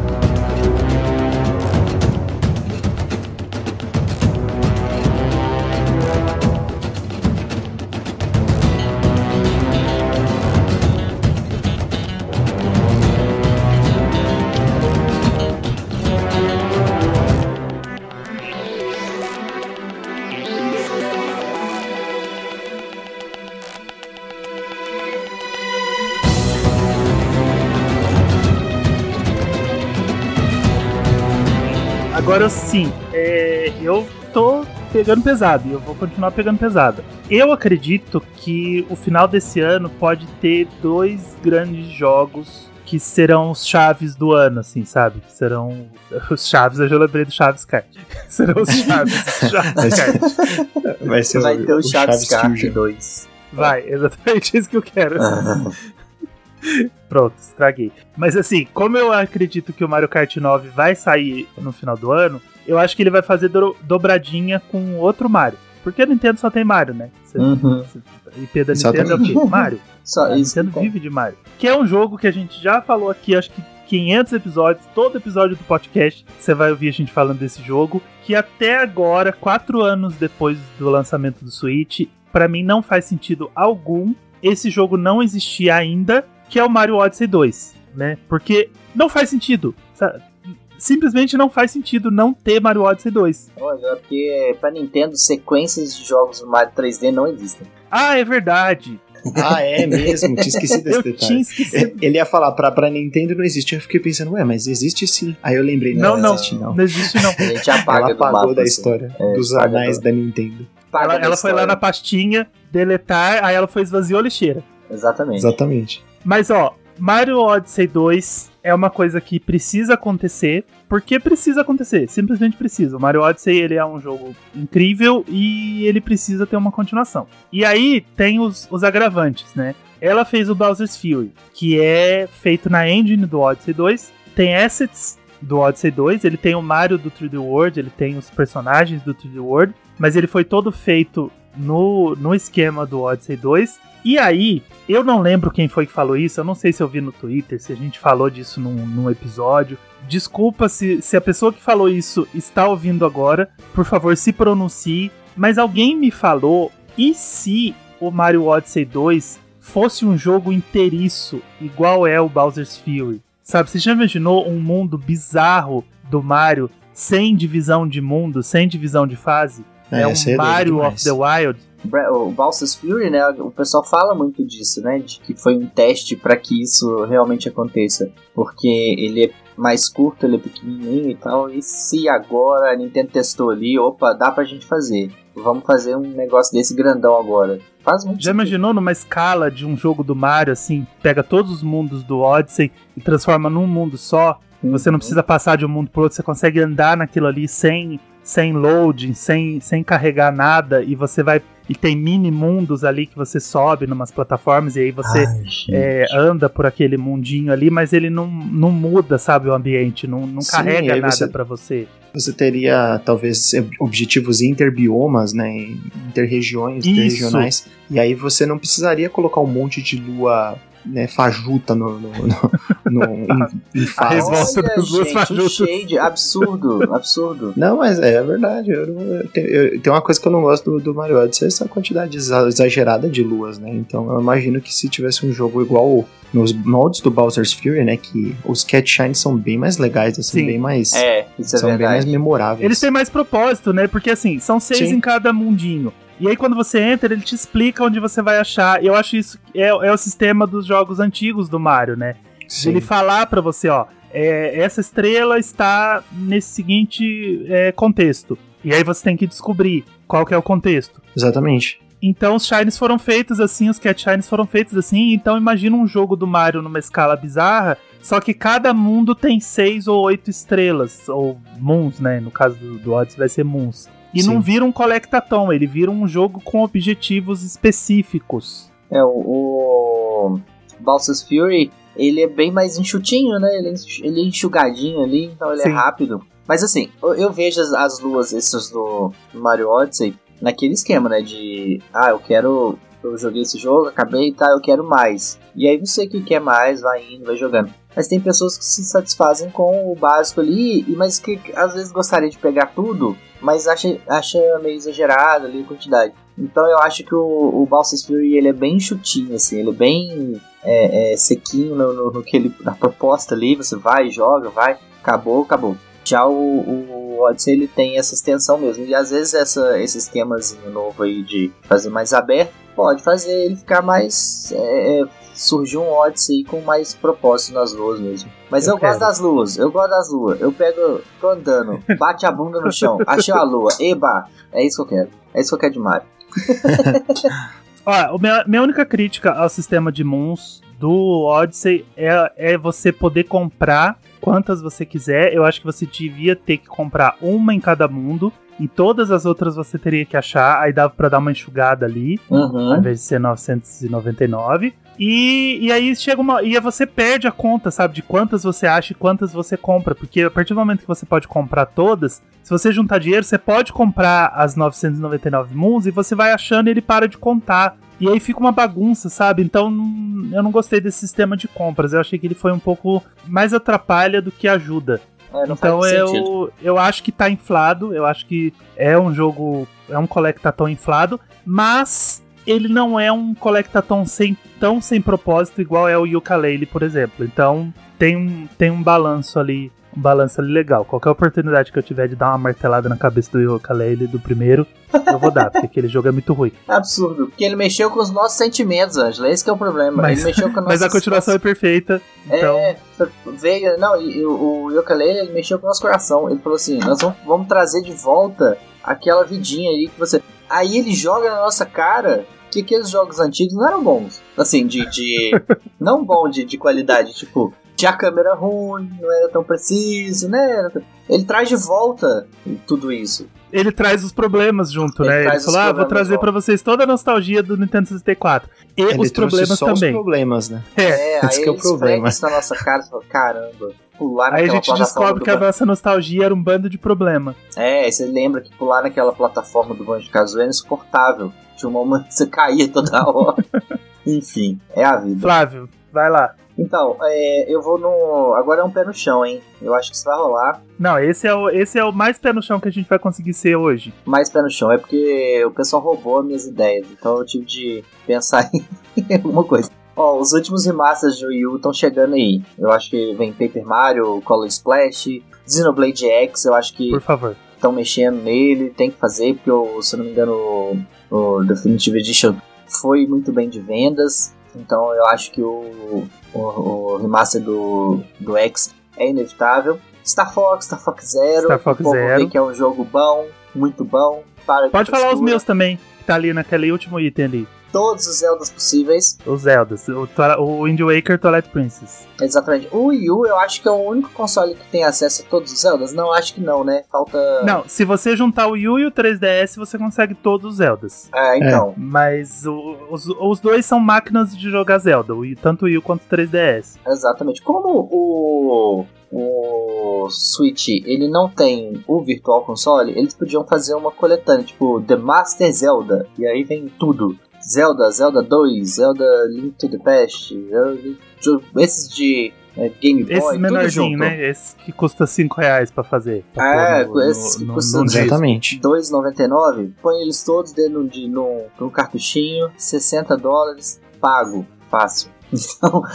B: Agora sim, é, eu tô pegando pesado e eu vou continuar pegando pesado. Eu acredito que o final desse ano pode ter dois grandes jogos que serão os chaves do ano, assim, sabe? Que serão os chaves, eu já lembrei do Chaves Kart. Serão os chaves, os chaves Kart.
C: Vai, ser
A: Vai
C: o,
A: ter o,
C: o
A: Chaves, Chaves Kart
C: dois.
B: Vai, exatamente isso que eu quero. Pronto, estraguei. Mas assim, como eu acredito que o Mario Kart nove vai sair no final do ano, eu acho que ele vai fazer do, dobradinha com outro Mario. Porque a Nintendo só tem Mario, né? Você,
A: uhum.
B: você, a I P da Nintendo é o quê? Mario.
A: Só
B: a
A: isso
B: Nintendo vive de Mario. Que é um jogo que a gente já falou aqui, acho que quinhentos episódios, todo episódio do podcast você vai ouvir a gente falando desse jogo, que até agora, quatro anos depois do lançamento do Switch, pra mim não faz sentido algum esse jogo não existir ainda, que é o Mario Odyssey dois, né? Porque não faz sentido, sabe? Simplesmente não faz sentido não ter Mario Odyssey dois.
A: Olha, porque pra Nintendo, sequências de jogos do Mario três D não existem.
B: Ah, é verdade.
C: Ah, é mesmo? Tinha esquecido desse
B: eu
C: detalhe.
B: Tinha esquecido.
C: Ele ia falar, pra, pra Nintendo não existe. Eu fiquei pensando, ué, mas existe sim. Aí eu lembrei, não, não, não existe não.
B: Não existe não.
A: A gente apaga
C: Ela
A: do
C: apagou
A: mapa,
C: da
A: assim.
C: história,
A: é,
C: dos anais do... da Nintendo.
B: ela, ela foi lá na pastinha, deletar, aí ela foi esvaziou a lixeira.
A: Exatamente.
C: Exatamente.
B: Mas ó, Mario Odyssey dois é uma coisa que precisa acontecer. Por que precisa acontecer? Simplesmente precisa. O Mario Odyssey, ele é um jogo incrível e ele precisa ter uma continuação. E aí tem os, os agravantes, né? Ela fez o Bowser's Fury, que é feito na engine do Odyssey dois. Tem assets do Odyssey dois, ele tem o Mario do três D World, ele tem os personagens do três D World, mas ele foi todo feito no, no esquema do Odyssey dois. E aí, eu não lembro quem foi que falou isso, eu não sei se eu vi no Twitter, se a gente falou disso num, num episódio. Desculpa se, se a pessoa que falou isso está ouvindo agora, por favor, se pronuncie. Mas alguém me falou, e se o Mario Odyssey dois fosse um jogo inteiriço, igual é o Bowser's Fury? Sabe, você já imaginou um mundo bizarro do Mario, sem divisão de mundo, sem divisão de fase? É, é um Mario of the Wild.
A: O Bowser's Fury, né, o pessoal fala muito disso, né, de que foi um teste para que isso realmente aconteça, porque ele é mais curto, ele é pequenininho e tal, e se agora a Nintendo testou ali, opa, dá pra gente fazer, vamos fazer um negócio desse grandão agora. Faz muito
B: Já sentido. Imaginou numa escala de um jogo do Mario, assim, pega todos os mundos do Odyssey e transforma num mundo só, uhum. Você não precisa passar de um mundo pro outro, você consegue andar naquilo ali sem, sem loading, sem, sem carregar nada, e você vai... E tem mini mundos ali que você sobe numas plataformas e aí você Ai, é, anda por aquele mundinho ali, mas ele não, não muda, sabe, o ambiente, não, não Sim, carrega nada você, pra você.
C: Você teria, talvez, objetivos interbiomas, né, interregiões, interregionais, e aí você não precisaria colocar um monte de lua... Né, fajuta no, no, no, no em, em fase.
A: Olha, das duas gente, shade, absurdo, absurdo.
C: Não, mas é, é verdade. Eu, eu, eu, eu, tem uma coisa que eu não gosto do, do Mario Odyssey, essa quantidade exagerada de luas, né? Então eu imagino que se tivesse um jogo igual nos mods do Bowser's Fury, né, que os Cat Shines são bem mais legais, assim, Sim. bem mais...
A: É, isso é
C: são
A: verdade.
C: bem mais memoráveis.
B: Eles têm mais propósito, né? Porque assim, são seis Sim. em cada mundinho. E aí quando você entra, ele te explica onde você vai achar. Eu acho isso é, é o sistema dos jogos antigos do Mario, né? Sim. Ele falar pra você, ó, é, essa estrela está nesse seguinte é, contexto. E aí você tem que descobrir qual que é o contexto.
C: Exatamente.
B: Então os Shines foram feitos assim, os Cat Shines foram feitos assim. Então imagina um jogo do Mario numa escala bizarra, só que cada mundo tem seis ou oito estrelas, ou moons, né? No caso do, do Odyssey vai ser moons. E Sim. não vira um collectathon, ele vira um jogo com objetivos específicos.
A: É, o, o Bowser's Fury, ele é bem mais enxutinho, né? Ele, ele é enxugadinho ali, então ele Sim. é rápido. Mas assim, eu, eu vejo as, as luas, essas do Mario Odyssey, naquele esquema, né? De, ah, eu quero... Eu joguei esse jogo, acabei e tá, eu quero mais. E aí você que quer mais, vai indo, vai jogando. Mas tem pessoas que se satisfazem com o básico ali, mas que às vezes gostaria de pegar tudo, mas acha, acha meio exagerado ali a quantidade. Então eu acho que o, o Bowser's Fury, ele é bem chutinho, assim, ele é bem é, é, sequinho no, no, no que ele, na proposta ali, você vai, joga, vai, acabou, acabou. Já o, o Odyssey, ele tem essa extensão mesmo, e às vezes essa, esse esquemazinho novo aí de fazer mais aberto, pode fazer ele ficar mais... É, surgiu um Odyssey com mais propósito nas luas mesmo. Mas eu, eu gosto das luas, eu gosto das luas. Eu pego, tô andando, bate a bunda no chão, achei a lua, eba, é isso que eu quero. É isso que eu quero de Mario.
B: Ó, minha, minha única crítica ao sistema de moons do Odyssey é, é você poder comprar quantas você quiser. Eu acho que você devia ter que comprar uma em cada mundo, e todas as outras você teria que achar. Aí dava pra dar uma enxugada ali,
A: uhum.
B: ao invés de ser novecentos e noventa e nove. E, e aí chega uma... E aí você perde a conta, sabe? De quantas você acha e quantas você compra. Porque a partir do momento que você pode comprar todas, se você juntar dinheiro, você pode comprar as novecentos e noventa e nove moons e você vai achando e ele para de contar. E aí fica uma bagunça, sabe? Então eu não gostei desse sistema de compras. Eu achei que ele foi um pouco mais atrapalha do que ajuda.
A: É,
B: então eu, eu acho que tá inflado. Eu acho que é um jogo... É um collectathon inflado. Mas... ele não é um collectathon sem, tão sem propósito igual é o Yooka-Laylee, por exemplo. Então tem um, tem um balanço ali, um balanço ali legal. Qualquer oportunidade que eu tiver de dar uma martelada na cabeça do Yooka-Laylee do primeiro, eu vou dar, porque aquele jogo é muito ruim.
A: Absurdo, porque ele mexeu com os nossos sentimentos, Ângela, esse que é o problema.
B: Mas,
A: ele mexeu com
B: mas a continuação nossos... é perfeita. Então...
A: É, veio, não, e, o, o Yooka-Laylee, ele mexeu com o nosso coração. Ele falou assim, nós vamos, vamos trazer de volta aquela vidinha aí que você... Aí ele joga na nossa cara que aqueles jogos antigos não eram bons. Assim, de... de não bom de, de qualidade, tipo... Tinha a câmera ruim, não era tão preciso, né? Ele traz de volta tudo isso.
B: Ele traz os problemas junto,
A: ele
B: né? Ele falou, ah, vou trazer pra vocês toda a nostalgia do Nintendo sessenta e quatro. E
C: ele
B: os problemas
C: só
B: também.
C: Os problemas, né?
A: É, é
C: esse
A: aí
C: que é o problema.
A: Isso na nossa cara e fala, caramba, pular naquela
B: Aí a gente descobre que a nossa nostalgia era um bando de problema.
A: É, você lembra que pular naquela plataforma do Banjo-Kazooie era insuportável. Tinha uma momento que você caía toda hora. Enfim, é a vida.
B: Flávio, vai lá.
A: Então, é, eu vou no... Agora é um pé no chão, hein? Eu acho que isso vai rolar.
B: Não, esse é, o, esse é o mais pé no chão que a gente vai conseguir ser hoje.
A: Mais pé no chão, é porque o pessoal roubou as minhas ideias. Então eu tive de pensar em alguma coisa. Ó, os últimos remasters de Wii U estão chegando aí. Eu acho que vem Paper Mario, Color Splash, Xenoblade X, eu acho que...
B: Por favor.
A: Estão mexendo nele, tem que fazer, porque, eu, se eu não me engano, o, o Definitive Edition foi muito bem de vendas. Então eu acho que o, o, o remaster do, do X é inevitável. Star Fox, Star Fox Zero.
B: Star Fox
A: o povo
B: Zero.
A: vê que é um jogo bom, muito bom. Para
B: Pode falar os meus também, que tá ali naquele último item ali.
A: Todos os Zeldas possíveis.
B: Os Zeldas, o, o Wind Waker, Twilight Princess.
A: Exatamente. O Wii U eu acho que é o único console que tem acesso a todos os Zeldas. Não, acho que não, né? Falta...
B: Não, se você juntar o Wii U e o três D S, você consegue todos os Zeldas.
A: É, então.
B: É. Mas o, os, os dois são máquinas de jogar Zelda, tanto o Wii U quanto o três D S.
A: Exatamente. Como o... o Switch, ele não tem o Virtual Console, eles podiam fazer uma coletânea, tipo The Master Zelda, e aí vem tudo. Zelda, Zelda dois, Zelda Link to the Past, Zelda, esses de é, Game Boy,
B: esses menorzinhos, né? Esses que custa cinco reais pra fazer. Pra
A: é,
B: no,
A: esses que custam
C: exatamente
A: dois reais e noventa e nove centavos. Põe eles todos dentro de num, num cartuchinho, sessenta dólares, pago, fácil. Então,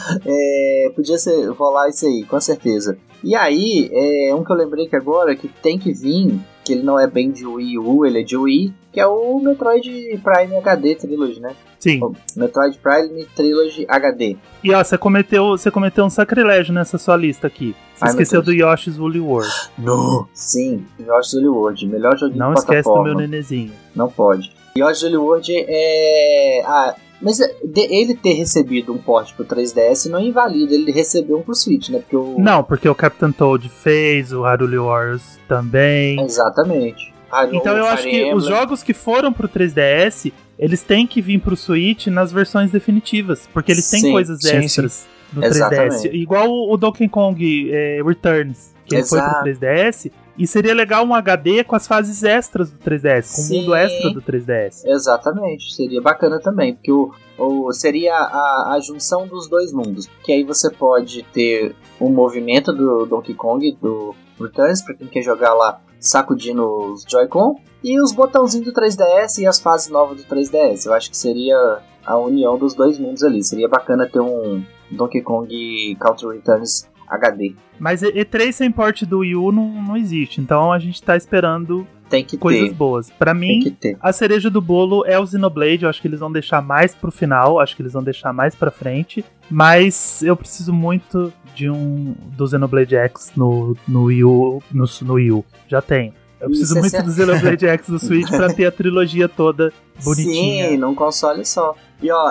A: é, podia ser, rolar isso aí, com certeza. E aí, é um que eu lembrei que agora, que tem que vir, que ele não é bem de Wii U, ele é de Wii, que é o Metroid Prime H D Trilogy, né?
B: Sim.
A: O Metroid Prime Trilogy H D.
B: E ó, você cometeu, você cometeu um sacrilégio nessa sua lista aqui. Você
A: Ai,
B: esqueceu do Yoshi's Woolly World.
A: Não! Sim, Yoshi's Woolly World, melhor joguinho
B: não
A: de plataforma.
B: Não esquece do meu nenezinho.
A: Não pode. Yoshi's Woolly World é... Ah, mas ele ter recebido um port pro três D S não invalida ele receber um pro Switch, né? Porque o...
B: Não, porque o Captain Toad fez, o Hyrule Warriors também.
A: Exatamente. Ah,
B: então eu acho que os jogos que foram pro três D S, eles têm que vir pro Switch nas versões definitivas, porque eles têm sim, coisas sim, extras sim. no Exatamente. três D S. Igual o Donkey Kong é, Returns, que ele foi pro três D S, e seria legal um H D com as fases extras do três D S, com o mundo extra do três D S.
A: Exatamente, seria bacana também, porque o, o, seria a, a junção dos dois mundos, porque aí você pode ter o movimento do Donkey Kong, do Returns, pra quem quer jogar lá sacudindo os Joy-Con, e os botãozinhos do três D S e as fases novas do três D S. Eu acho que seria a união dos dois mundos ali, seria bacana ter um Donkey Kong Country Returns H D.
B: Mas E três sem port do Wii U não, não existe, então a gente tá esperando
A: Tem que
B: coisas
A: ter.
B: boas. Pra mim, a cereja do bolo é o Xenoblade, eu acho que eles vão deixar mais pro final, acho que eles vão deixar mais pra frente, mas eu preciso muito de um do Xenoblade X no, no Wii U, no, no Wii U. Já tenho. Eu preciso muito sessenta... do Xenoblade X do Switch pra ter a trilogia toda bonitinha.
A: Sim, num console só. E ó,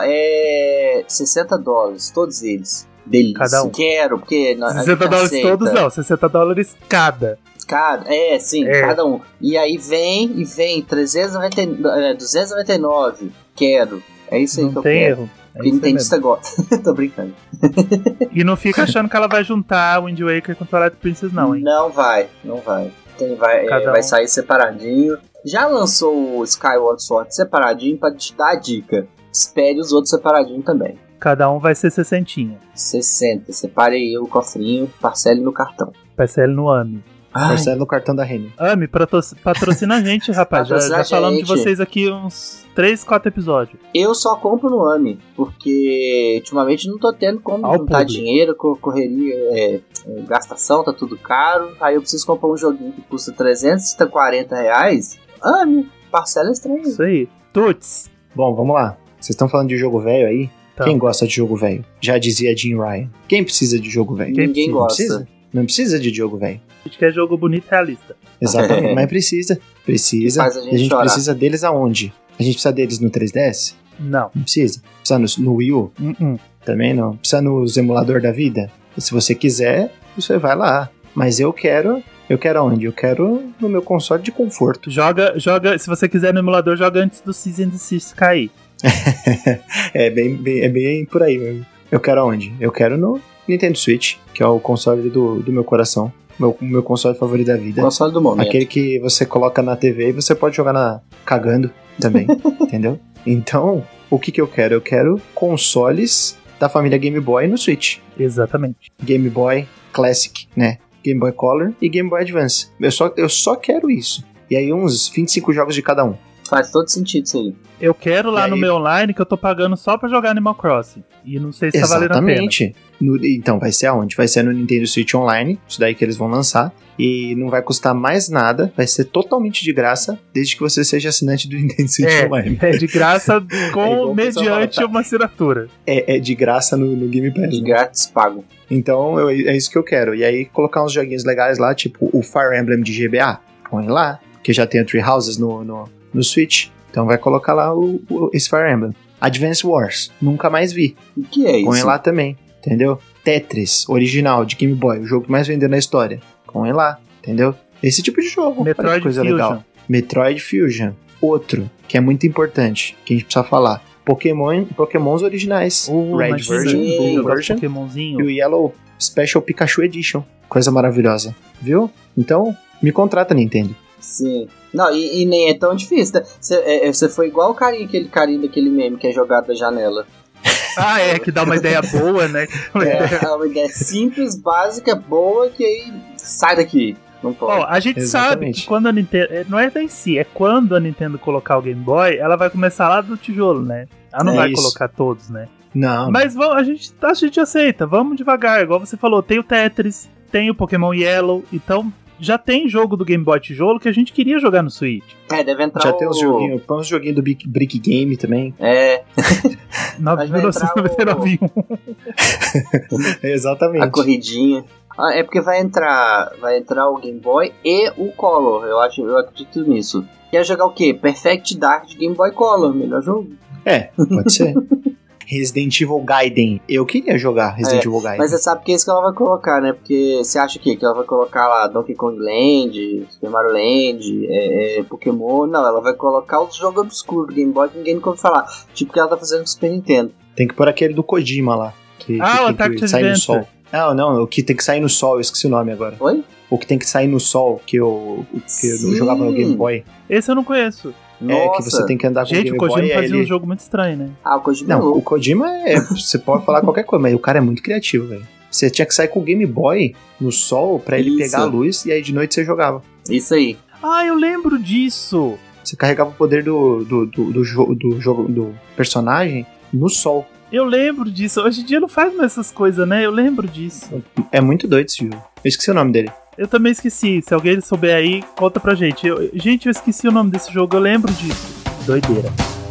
A: é sessenta dólares, todos eles. Delícia.
B: Cada um.
A: Quero, porque...
B: sessenta dólares aceita. Todos não, sessenta dólares cada.
A: Cada, é, sim, é. cada um. E aí vem, e vem trezentos e noventa, duzentos e noventa e nove. Quero. É isso aí
B: não
A: que eu
B: tem
A: quero.
B: Erro. É
A: porque Nintendista gosta. Tô brincando.
B: E não fica achando que ela vai juntar Wind Waker com Twilight Princess, não, hein?
A: Não vai, não vai. Tem, vai, é,
B: um.
A: vai sair separadinho. Já lançou o Skyward Sword separadinho pra te dar a dica. Espere os outros separadinho também.
B: Cada um vai ser sessentinha.
A: sessenta. Separe aí o cofrinho, parcele no cartão.
B: Parcele no AMI.
C: Parcele no cartão da Remy.
B: AMI, patrocina a gente, rapaz.
A: Patrocina
B: já já falamos
A: gente.
B: de vocês aqui uns três, quatro episódios.
A: Eu só compro no AMI, porque ultimamente não tô tendo como
B: Ao
A: juntar
B: público.
A: dinheiro, correria, é, é, gastação, tá tudo caro. Aí eu preciso comprar um joguinho que custa trezentos e quarenta reais. AMI, parcela estranha.
B: Isso aí. Tuts.
C: Bom, vamos lá. Vocês estão falando de jogo velho aí?
B: Então.
C: Quem gosta de jogo velho? Já dizia Jim Ryan. Quem precisa de jogo velho?
A: Ninguém gosta.
C: Precisa? Não precisa de jogo, velho.
B: A gente quer jogo bonito e realista.
C: Exatamente, mas precisa. Precisa.
A: Faz a gente
C: a gente
A: chorar.
C: precisa deles aonde? A gente precisa deles no três D S?
B: Não.
C: Não precisa. Precisa no, no Wii U?
B: Uh-uh.
C: Também não. Precisa nos emulador da vida? E se você quiser, você vai lá. Mas eu quero... Eu quero aonde? Eu quero no meu console de conforto.
B: Joga, joga, se você quiser no emulador, joga antes do Cease and Desist cair.
C: é, bem, bem, é bem por aí mesmo. Eu quero aonde? Eu quero no Nintendo Switch, que é o console do, do meu coração. Meu, meu console favorito da vida.
A: Console do momento.
C: Aquele que você coloca na T V e você pode jogar na cagando também, entendeu? Então, o que que eu quero? Eu quero consoles da família Game Boy no Switch.
B: Exatamente.
C: Game Boy Classic, né? Game Boy Color e Game Boy Advance. Eu só, eu só quero isso. E aí uns vinte e cinco jogos de cada um.
A: Faz todo sentido isso aí.
B: Eu quero lá
C: E
B: no
C: aí-
B: meu online que eu tô pagando só pra jogar Animal Crossing. E não sei se tá valendo a pena.
C: Exatamente. No- então, vai ser aonde? Vai ser no Nintendo Switch Online, isso daí que eles vão lançar. E não vai custar mais nada, vai ser totalmente de graça, desde que você seja assinante do Nintendo Switch Online.
B: É, é de graça
C: É
B: com
C: igual o pessoal
B: mediante
C: fala, tá?
B: uma assinatura.
C: É, é de graça no, no Game Pass.
A: De
C: né?
A: grátis pago.
C: Então, eu- é isso que eu quero. E aí, colocar uns joguinhos legais lá, tipo o Fire Emblem de G B A, põe lá, que já tem o Three Houses no, no, no Switch. Então vai colocar lá o, o, esse Fire Emblem. Advance Wars, nunca mais vi.
A: O que é
C: Põe
A: isso?
C: lá também, entendeu? Tetris, original, de Game Boy, o jogo que mais vendeu na história. Põe lá, entendeu? Esse tipo de jogo. Olha que
B: Metroid
C: coisa
B: Fusion.
C: legal. Metroid Fusion. Outro, que é muito importante, que a gente precisa falar. Pokémon, Pokémons originais.
B: Uh,
C: Red
B: mas
C: Version,
A: sim,
C: Blue
B: jogar
C: Version
B: Pokémonzinho.
C: e o Yellow Special Pikachu Edition. Coisa maravilhosa, viu? Então, me contrata, Nintendo.
A: Sim. Não, e, e nem é tão difícil. tá? Você é, é, você foi igual o carinha, aquele carinha daquele meme que é jogado da janela.
B: Ah, é, que dá uma ideia boa, né?
A: É, é uma ideia simples, básica, boa, que aí sai daqui. Não pode.
B: Ó, a gente sabe
C: Exatamente.
B: que quando a Nintendo... é, Não é nem si, é quando a Nintendo colocar o Game Boy, ela vai começar lá do tijolo, né? Ela não
C: É
B: vai
C: isso.
B: colocar todos, né?
C: Não,
B: Mas vamos, a, gente, a gente aceita, vamos devagar. Igual você falou, tem o Tetris, tem o Pokémon Yellow, então já tem jogo do Game Boy tijolo que a gente queria jogar no Switch.
A: É, deve entrar
C: já
A: o...
C: tem uns joguinhos, põe uns joguinhos do Brick, Brick Game também.
A: É,
B: nove mil novecentos e noventa e nove.
C: Exatamente.
A: a corridinha. Ah, é porque vai entrar, vai entrar o Game Boy e o Color. Eu acho, eu acredito nisso. Quer jogar o quê? Perfect Dark de Game Boy Color, melhor jogo.
C: É, pode ser. Resident Evil Gaiden. Eu queria jogar Resident
A: É,
C: Evil Gaiden.
A: Mas você sabe que é isso que ela vai colocar, né? Porque você acha que, que ela vai colocar lá Donkey Kong Land, Super Mario Land, é, é, Pokémon. Não, ela vai colocar os jogos obscuros do Game Boy que ninguém nunca ouviu falar. Tipo o que ela tá fazendo com o Super Nintendo.
C: Tem que pôr aquele do Kojima lá. Que,
B: Ah,
C: que
B: o
C: tem
B: Attack
C: que sair no
B: Adventure.
C: sol. Não, não, o que tem que sair no sol, eu esqueci o nome agora.
A: Oi?
C: O que tem que sair no sol, que eu, o que eu
A: Sim.
C: jogava no Game Boy.
B: Esse eu não conheço.
C: É, que você tem que andar com
B: Gente,
C: o
B: o
C: Game
B: Kojima
C: Boy.
B: fazia
C: ele...
B: um jogo muito estranho, né?
A: Ah, o Kojima é
C: Não, o
A: louco.
C: Kojima é. Você pode falar qualquer coisa, mas o cara é muito criativo, velho. Você tinha que sair com o Game Boy no sol pra ele
A: Isso.
C: pegar a luz e aí de noite você jogava.
A: Isso aí.
B: Ah, eu lembro disso.
C: Você carregava o poder do, do, do, do, jo- do jogo do personagem no sol.
B: Eu lembro disso. Hoje em dia não faz mais essas coisas, né? Eu lembro disso.
C: É muito doido esse jogo. Eu esqueci o nome dele.
B: Eu também esqueci. Se alguém souber aí, conta pra gente. Eu- gente, eu esqueci o nome desse jogo. Eu lembro disso. Doideira.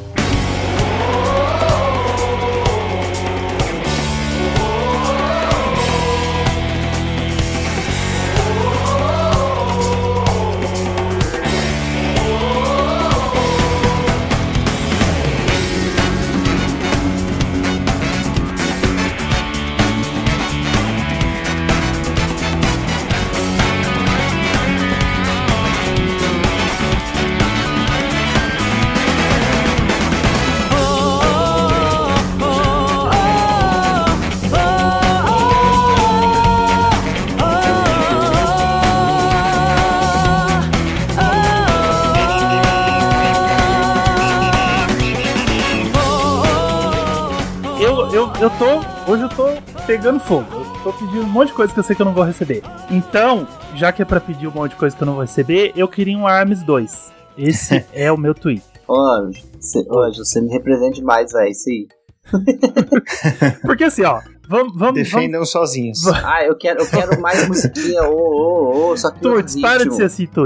B: Eu, eu, eu tô. Hoje eu tô pegando fogo. Eu tô pedindo um monte de coisa que eu sei que eu não vou receber. Então, já que é pra pedir um monte de coisa que eu não vou receber, eu queria um ARMS dois. Esse é o meu tweet.
A: Ô, Anjo, você, ô, Anjo, você me representa demais, velho. Isso aí.
B: Porque assim, ó. Vamos, vamos, vamos.
C: Defendam sozinhos.
A: Ah, eu quero, eu quero mais musiquinha. Ô, ô, ô, só que.
B: Tuts,
A: no
B: para de
A: ritmo.
B: ser assim, Tuts.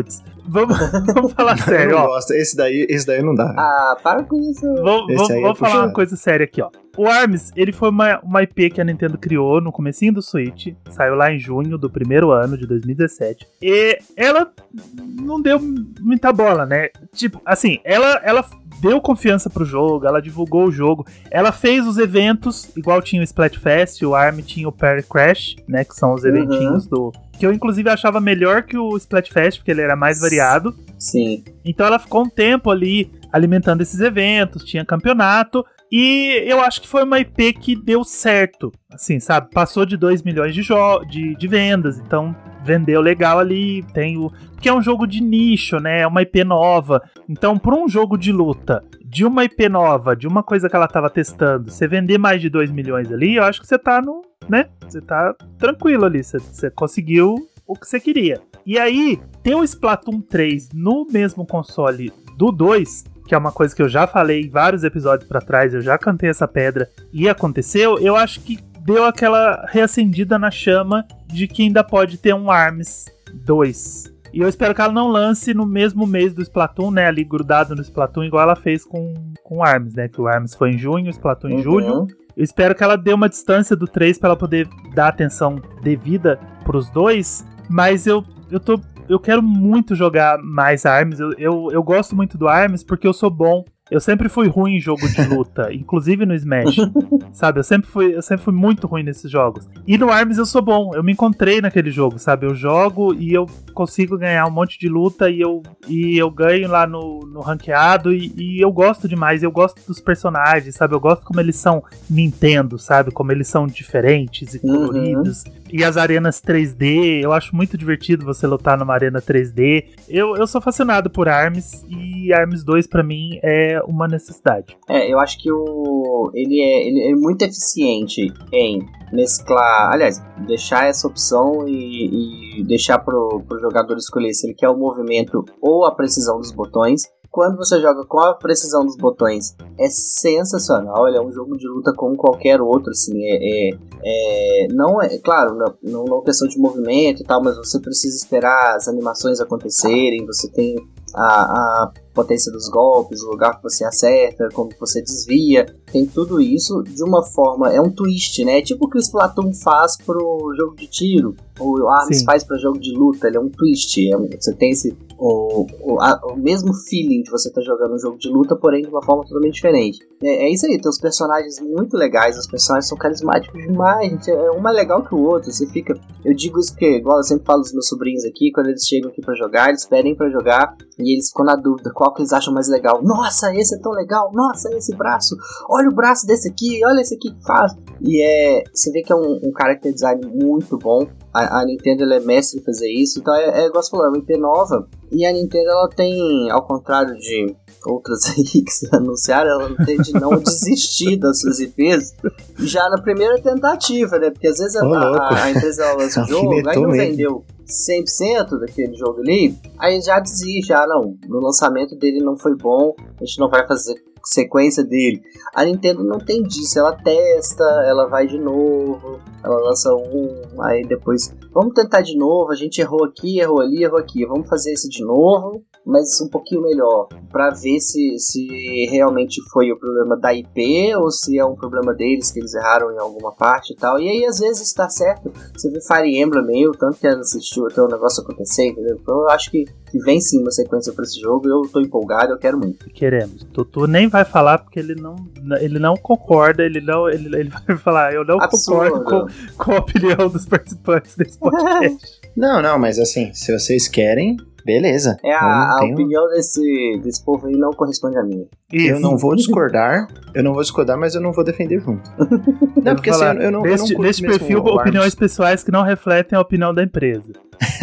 B: vamos, vamos falar sério,
C: eu não
B: ó.
C: gosto. Esse daí, esse daí não dá.
A: Ah, para com isso.
B: Vamos, vamos,
C: é
B: vamos falar
C: puxado.
B: uma coisa séria aqui, ó. O ARMS, ele foi uma, uma I P que a Nintendo criou no comecinho do Switch, saiu lá em junho do primeiro ano de dois mil e dezessete, e ela não deu muita bola, né? Tipo, assim, ela, ela deu confiança pro jogo, ela divulgou o jogo, ela fez os eventos, igual tinha o Splatfest, o ARM tinha o Parry Crash, né, que são os
A: Uhum.
B: eventinhos do... que eu inclusive achava melhor que o Splatfest, porque ele era mais variado.
A: Sim.
B: Então ela ficou um tempo ali alimentando esses eventos, tinha campeonato, e eu acho que foi uma I P que deu certo, assim, sabe? Passou de dois milhões de, jo- de, de vendas, então vendeu legal ali, tem o... porque é um jogo de nicho, né? É uma I P nova. Então, por um jogo de luta, de uma I P nova, de uma coisa que ela tava testando, você vender mais de dois milhões ali, eu acho que você tá no... né? Você tá tranquilo ali, você, você conseguiu o que você queria. E aí, ter o Splatoon três no mesmo console do dois, que é uma coisa que eu já falei em vários episódios pra trás, eu já cantei essa pedra, e aconteceu, eu acho que deu aquela reacendida na chama de que ainda pode ter um ARMS dois. E eu espero que ela não lance no mesmo mês do Splatoon, né, ali grudado no Splatoon, igual ela fez com, com o ARMS, né, que o ARMS foi em junho, o Splatoon em
A: Uhum.
B: julho. Eu espero que ela dê uma distância do três pra ela poder dar atenção devida pros dois, mas eu, eu tô... eu quero muito jogar mais ARMS, eu, eu, eu gosto muito do ARMS porque eu sou bom. Eu sempre fui ruim em jogo de luta, inclusive no Smash, sabe? Eu sempre, fui, eu sempre fui muito ruim nesses jogos. E no ARMS eu sou bom, eu me encontrei naquele jogo, sabe? Eu jogo e eu consigo ganhar um monte de luta e eu, e eu ganho lá no, no ranqueado e, e eu gosto demais, eu gosto dos personagens, sabe? Eu gosto como eles são Nintendo, sabe? Como eles são diferentes e
A: Uhum.
B: coloridos. E as arenas três D, eu acho muito divertido você lutar numa arena três D. Eu, eu sou fascinado por ARMS e ARMS dois pra mim é uma necessidade.
A: É, eu acho que o ele é, ele é muito eficiente em mesclar, aliás, deixar essa opção e, e deixar pro, pro jogador escolher se ele quer o movimento ou a precisão dos botões. Quando você joga com a precisão dos botões, é sensacional. Ele é um jogo de luta como qualquer outro, assim. É, é, é, não é, claro, não, não é questão de movimento e tal, mas você precisa esperar as animações acontecerem. Você tem a, a potência dos golpes, o lugar que você acerta, como você desvia. Tem tudo isso de uma forma... É um twist, né? É tipo o que o Splatoon faz pro jogo de tiro. O ARMS
B: Sim.
A: faz para jogo de luta. Ele é um twist. É um, você tem esse... O, o, a, o mesmo feeling de você estar tá jogando um jogo de luta, porém de uma forma totalmente diferente. É, é isso aí, tem os personagens muito legais, os personagens são carismáticos demais, gente, é um mais legal que o outro. Você fica, eu digo isso porque, igual eu sempre falo dos meus sobrinhos aqui, quando eles chegam aqui pra jogar, eles pedem pra jogar e eles ficam na dúvida qual que eles acham mais legal. Nossa, esse é tão legal, nossa, esse braço, olha o braço desse aqui, olha esse aqui que faz. E é, você vê que é um, um character design muito bom. A, a Nintendo ela é mestre em fazer isso, então é, é igual você falou, é uma I P nova. E a Nintendo ela tem, ao contrário de outras aí que se anunciaram, ela não tem de não desistir das suas I Ps já na primeira tentativa, né? Porque às vezes a,
C: Ô,
A: a, a empresa ela lança o jogo, aí não
C: mesmo.
A: vendeu cem por cento daquele jogo ali, aí já desiste, já não, no lançamento dele não foi bom, a gente não vai fazer sequência dele. A Nintendo não tem disso, ela testa, ela vai de novo, ela lança um, aí depois vamos tentar de novo, a gente errou aqui, errou ali, errou aqui, vamos fazer esse de novo, mas um pouquinho melhor, pra ver se, se realmente foi o problema da I P ou se é um problema deles, que eles erraram em alguma parte e tal. E aí às vezes está certo, você vê Fire Emblem meio, tanto que ela assistiu até o negócio acontecer, entendeu? Então eu acho que, que vem sim uma sequência pra esse jogo, eu tô empolgado, eu quero muito.
B: Queremos. Tutu nem vai falar porque ele não, ele não concorda, ele não ele, ele vai falar, eu não
A: Absurdo.
B: concordo com, com a opinião dos participantes desse podcast.
C: Não, não, mas assim, se vocês querem, beleza.
A: É,
C: Eu
A: a,
C: não
A: a
C: tenho-
A: opinião desse, desse povo aí não corresponde à minha.
C: Eu não vou discordar, eu não vou discordar, mas eu não vou defender junto. Não, porque assim, eu, eu não, eu não
B: neste,
C: curto
B: neste
C: mesmo
B: perfil,
C: o ARMS.
B: opiniões pessoais que não refletem a opinião da empresa.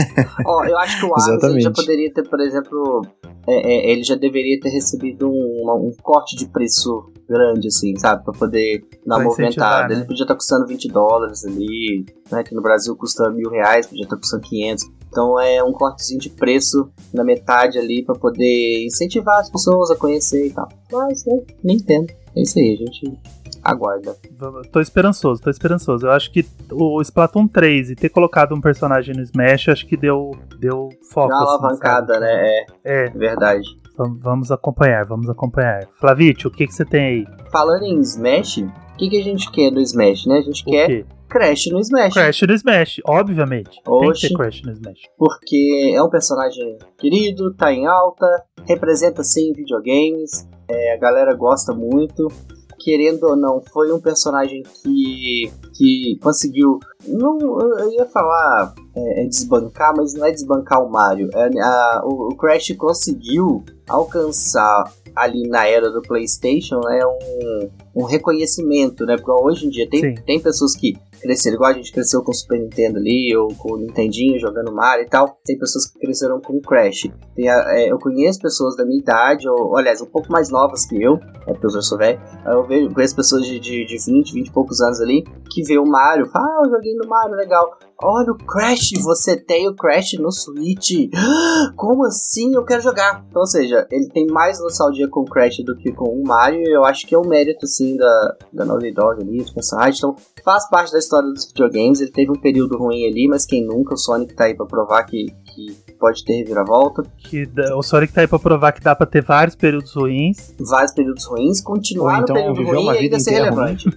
A: Ó, eu acho que o ARMS ele já
C: Exatamente.
A: poderia ter, por exemplo, é, é, ele já deveria ter recebido um, uma- um corte de preço grande, assim, sabe? Pra poder dar uma
B: Pra incentivar,
A: movimentada.
B: né?
A: Ele podia estar custando vinte dólares ali, né? Que no Brasil custa mil reais, podia estar custando quinhentos. Então é um cortezinho de preço na metade ali pra poder incentivar as pessoas a conhecer e tal. Mas, né, Nintendo. É isso aí, a gente aguarda.
B: Tô esperançoso, tô esperançoso. Eu acho que o Splatoon três e ter colocado um personagem no Smash, acho que deu, deu foco.
A: Dá uma
B: assim,
A: alavancada,
B: sabe?
A: né? É,
B: É.
A: Verdade.
B: Vamos acompanhar, vamos acompanhar. Flavitio, o que, que você tem aí?
A: Falando em Smash, o que, que a gente quer no Smash, né? A gente
B: O
A: quer
B: quê?
A: Crash no Smash.
B: Crash no Smash, obviamente.
A: Oxi.
B: Tem que ter Crash no Smash.
A: Porque é um personagem querido, tá em alta, representa sim videogames, é, a galera gosta muito. Querendo ou não, foi um personagem que, que conseguiu, não, eu ia falar é, é desbancar, mas não é desbancar o Mario. É, a, o, o Crash conseguiu alcançar ali na era do PlayStation, né, um, um reconhecimento, né? Porque hoje em dia tem, tem pessoas que cresceram, igual a gente cresceu com o Super Nintendo ali, ou com o Nintendinho jogando Mario e tal. Tem pessoas que cresceram com o Crash. Tem a, é, eu conheço pessoas da minha idade, ou, aliás, um pouco mais novas que eu, é porque eu já sou velho. Eu vejo, conheço pessoas de, de, de vinte, vinte e poucos anos ali, que vê o Mario, fala, ah, eu joguei no Mario, legal. Olha o Crash, você tem o Crash no Switch. Como assim? Eu quero jogar. Então, ou seja, ele tem mais nostalgia com o Crash do que com o Mario. E eu acho que é um mérito, sim, da, da Naughty Dog ali, do personagem. Então, faz parte da história dos videogames. Ele teve um período ruim ali, mas quem nunca? O Sonic tá aí pra provar que, que pode ter reviravolta.
B: Que o Sonic tá aí pra provar que dá pra ter vários períodos ruins.
A: Vários períodos ruins, continuar
C: então,
A: no período ruim e ainda ser relevante.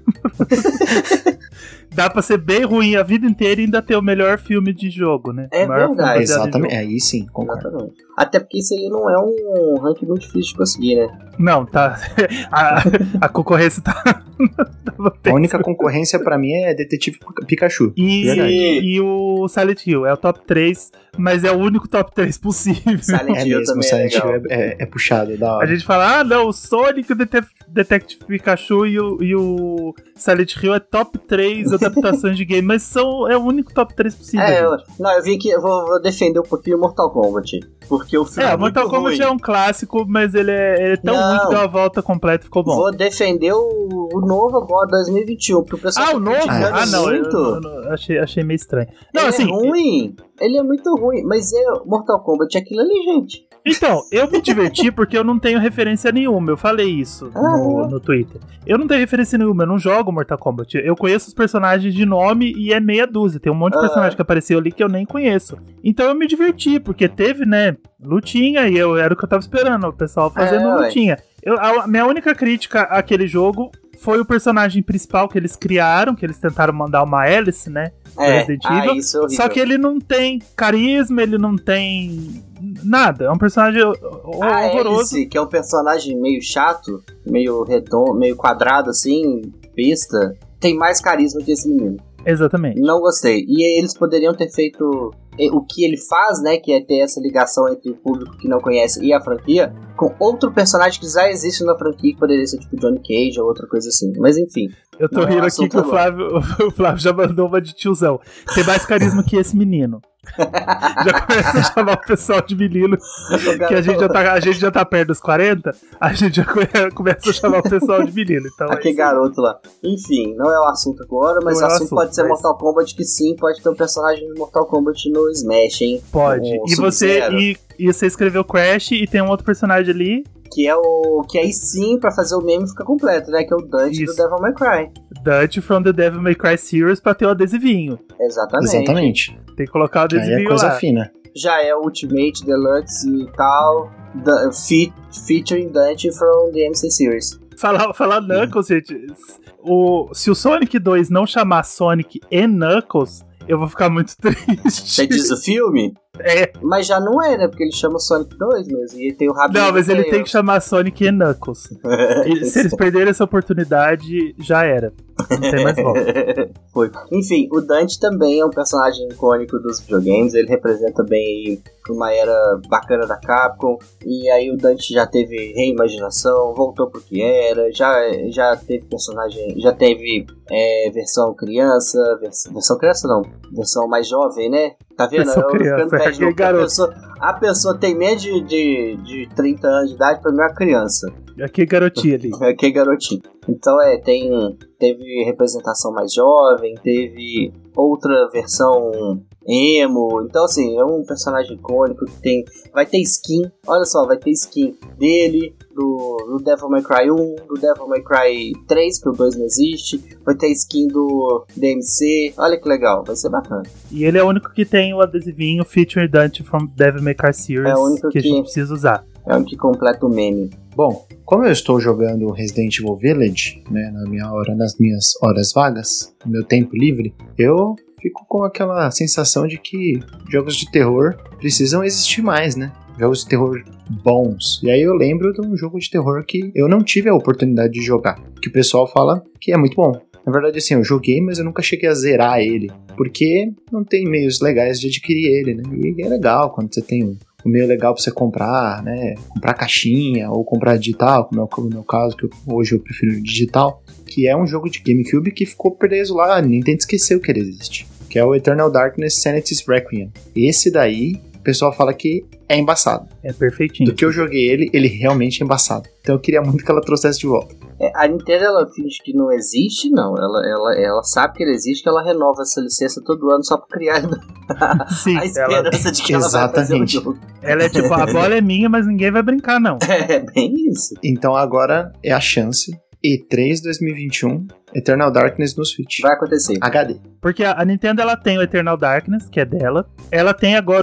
B: Dá pra ser bem ruim a vida inteira e ainda ter o melhor filme de jogo, né?
A: É verdade.
C: Exatamente, aí sim, concordo.
A: Exatamente. Até porque isso aí não é um ranking muito difícil de conseguir, né?
B: Não, tá. A, a concorrência tá.
C: A única concorrência pra mim é Detetive Pikachu.
B: E, e, e o Silent Hill. É o top três, mas é o único top três possível.
A: Silent
C: é
A: Hill
C: mesmo,
A: também
C: Silent
A: é,
C: Hill é, é, é puxado, da hora.
B: A gente fala, ah, não, o Sonic, o Detective, Detective Pikachu e o, e o Silent Hill é top três adaptações de game, mas são, é o único top três possível.
A: É, eu, não, eu vim aqui, eu vou, vou defender um pouquinho o Mortal Kombat. Porque o filme é,
B: é Mortal Kombat ruim. É um clássico, mas ele é, ele é tão
A: não,
B: ruim que deu a volta completa e ficou bom.
A: Vou defender o, o novo agora, dois mil e vinte e um, porque o pessoal
B: ah,
A: tá
B: o novo? Ah, não,
A: muito.
B: Eu, eu, eu achei, achei meio estranho. Não,
A: ele
B: assim,
A: é ruim, ele é muito ruim, mas é Mortal Kombat é aquilo ali, gente.
B: Então, eu me diverti porque eu não tenho referência nenhuma, eu falei isso ah, no, no Twitter. Eu não tenho referência nenhuma, eu não jogo Mortal Kombat. Eu conheço os personagens de nome e é meia dúzia. Tem um monte de personagem ah. que apareceu ali que eu nem conheço. Então eu me diverti, porque teve, né, lutinha e eu era o que eu tava esperando, o pessoal fazendo é, lutinha. Eu, a minha única crítica àquele jogo foi o personagem principal que eles criaram, que eles tentaram mandar uma hélice, né?
A: É, Resident Evil. Ah, isso é
B: só que ele não tem carisma, ele não tem nada. É um personagem
A: ah,
B: horroroso.
A: Hélice, que é um personagem meio chato, meio redondo, meio quadrado assim, besta, tem mais carisma que esse menino.
B: Exatamente.
A: Não gostei. E eles poderiam ter feito o que ele faz, né, que é ter essa ligação entre o público que não conhece e a franquia, com outro personagem que já existe na franquia, que poderia ser tipo Johnny Cage ou outra coisa assim. Mas enfim.
B: Eu tô rindo é aqui que o Flávio, o Flávio já mandou uma de tiozão. Tem mais carisma que esse menino. Já começa a chamar o pessoal de menino, que a gente, já tá, a gente já tá perto dos quarenta, a gente já começa a chamar o pessoal de menino. Então
A: aquele é garoto lá. Enfim, não é o assunto agora, mas o assunto, assunto pode ser mas... Mortal Kombat, que sim, pode ter um personagem de Mortal Kombat no Smash, hein?
B: Pode. E você, e, e você escreveu Crash e tem um outro personagem ali.
A: Que é o. Que aí sim, pra fazer o meme fica completo, né? Que é o Dante Isso. do Devil May Cry.
B: Dante from the Devil May Cry Series pra ter o adesivinho.
A: Exatamente.
C: Exatamente.
B: Tem que colocar o adesivinho
C: aí é coisa
B: lá.
C: fina.
A: Já é o Ultimate Deluxe e tal. Da, fe, featuring Dante from the M C Series.
B: Falar, falar Knuckles, gente. O, se o Sonic dois não chamar Sonic e Knuckles, eu vou ficar muito triste.
A: Você diz o filme?
B: É.
A: Mas já não é, né? Porque ele chama Sonic dois mesmo. E ele tem o rabinho.
B: Não, mas ele tem que chamar Sonic e Knuckles. E, se eles perderem essa oportunidade, já era. Não tem mais volta.
A: Foi. Enfim, o Dante também é um personagem icônico dos videogames. Ele representa bem uma era bacana da Capcom. E aí o Dante já teve reimaginação, voltou pro que era. Já, já teve personagem. Já teve é, versão criança. Vers, versão criança não. Versão mais jovem, né? Tá vendo?
B: Versão
A: eu
B: criança,
A: ficando velho, é, a, pessoa, a pessoa tem menos de, de, de trinta anos de idade, pra mim é uma criança.
B: Aqui é garotinho ali.
A: Aqui é garotinho. Então é, tem, teve representação mais jovem, teve outra versão emo. Então, assim, é um personagem icônico que tem... Vai ter skin, olha só, vai ter skin dele, do, do Devil May Cry um, do Devil May Cry três, que o dois não existe. Vai ter skin do D M C. Olha que legal, vai ser bacana.
B: E ele é o único que tem o adesivinho Feature Dante from Devil May Cry Series,
A: é o único
B: que, que a gente precisa usar.
A: É o que completa o meme.
C: Bom, como eu estou jogando Resident Evil Village, né, na minha hora, nas minhas horas vagas, no meu tempo livre, eu fico com aquela sensação de que jogos de terror precisam existir mais, né? Jogos de terror bons. E aí eu lembro de um jogo de terror que eu não tive a oportunidade de jogar, que o pessoal fala que é muito bom. Na verdade, assim, eu joguei, mas eu nunca cheguei a zerar ele, porque não tem meios legais de adquirir ele, né? E é legal quando você tem um um meio legal pra você comprar, né? Comprar caixinha ou comprar digital, como é o meu caso, que eu, hoje eu prefiro digital, que é um jogo de GameCube que ficou preso lá, a Nintendo esqueceu que ele existe, que é o Eternal Darkness Sanity's Requiem. Esse daí, o pessoal fala que é embaçado.
B: É perfeitinho.
C: Do que eu joguei ele, ele realmente é embaçado. Então eu queria muito que ela trouxesse de volta.
A: É, a Nintendo, ela finge que não existe, não. Ela, ela, ela sabe que ele existe, que ela renova essa licença todo ano só pra criar
B: Sim,
A: a esperança
B: ela...
A: de que ela vai fazer o jogo.
B: Ela é tipo, a bola é minha, mas ninguém vai brincar, não.
A: É, bem isso.
C: Então agora é a chance. E três dois mil e vinte e um, Eternal Darkness no Switch.
A: Vai acontecer.
C: H D.
B: Porque a Nintendo, ela tem o Eternal Darkness, que é dela. Ela tem agora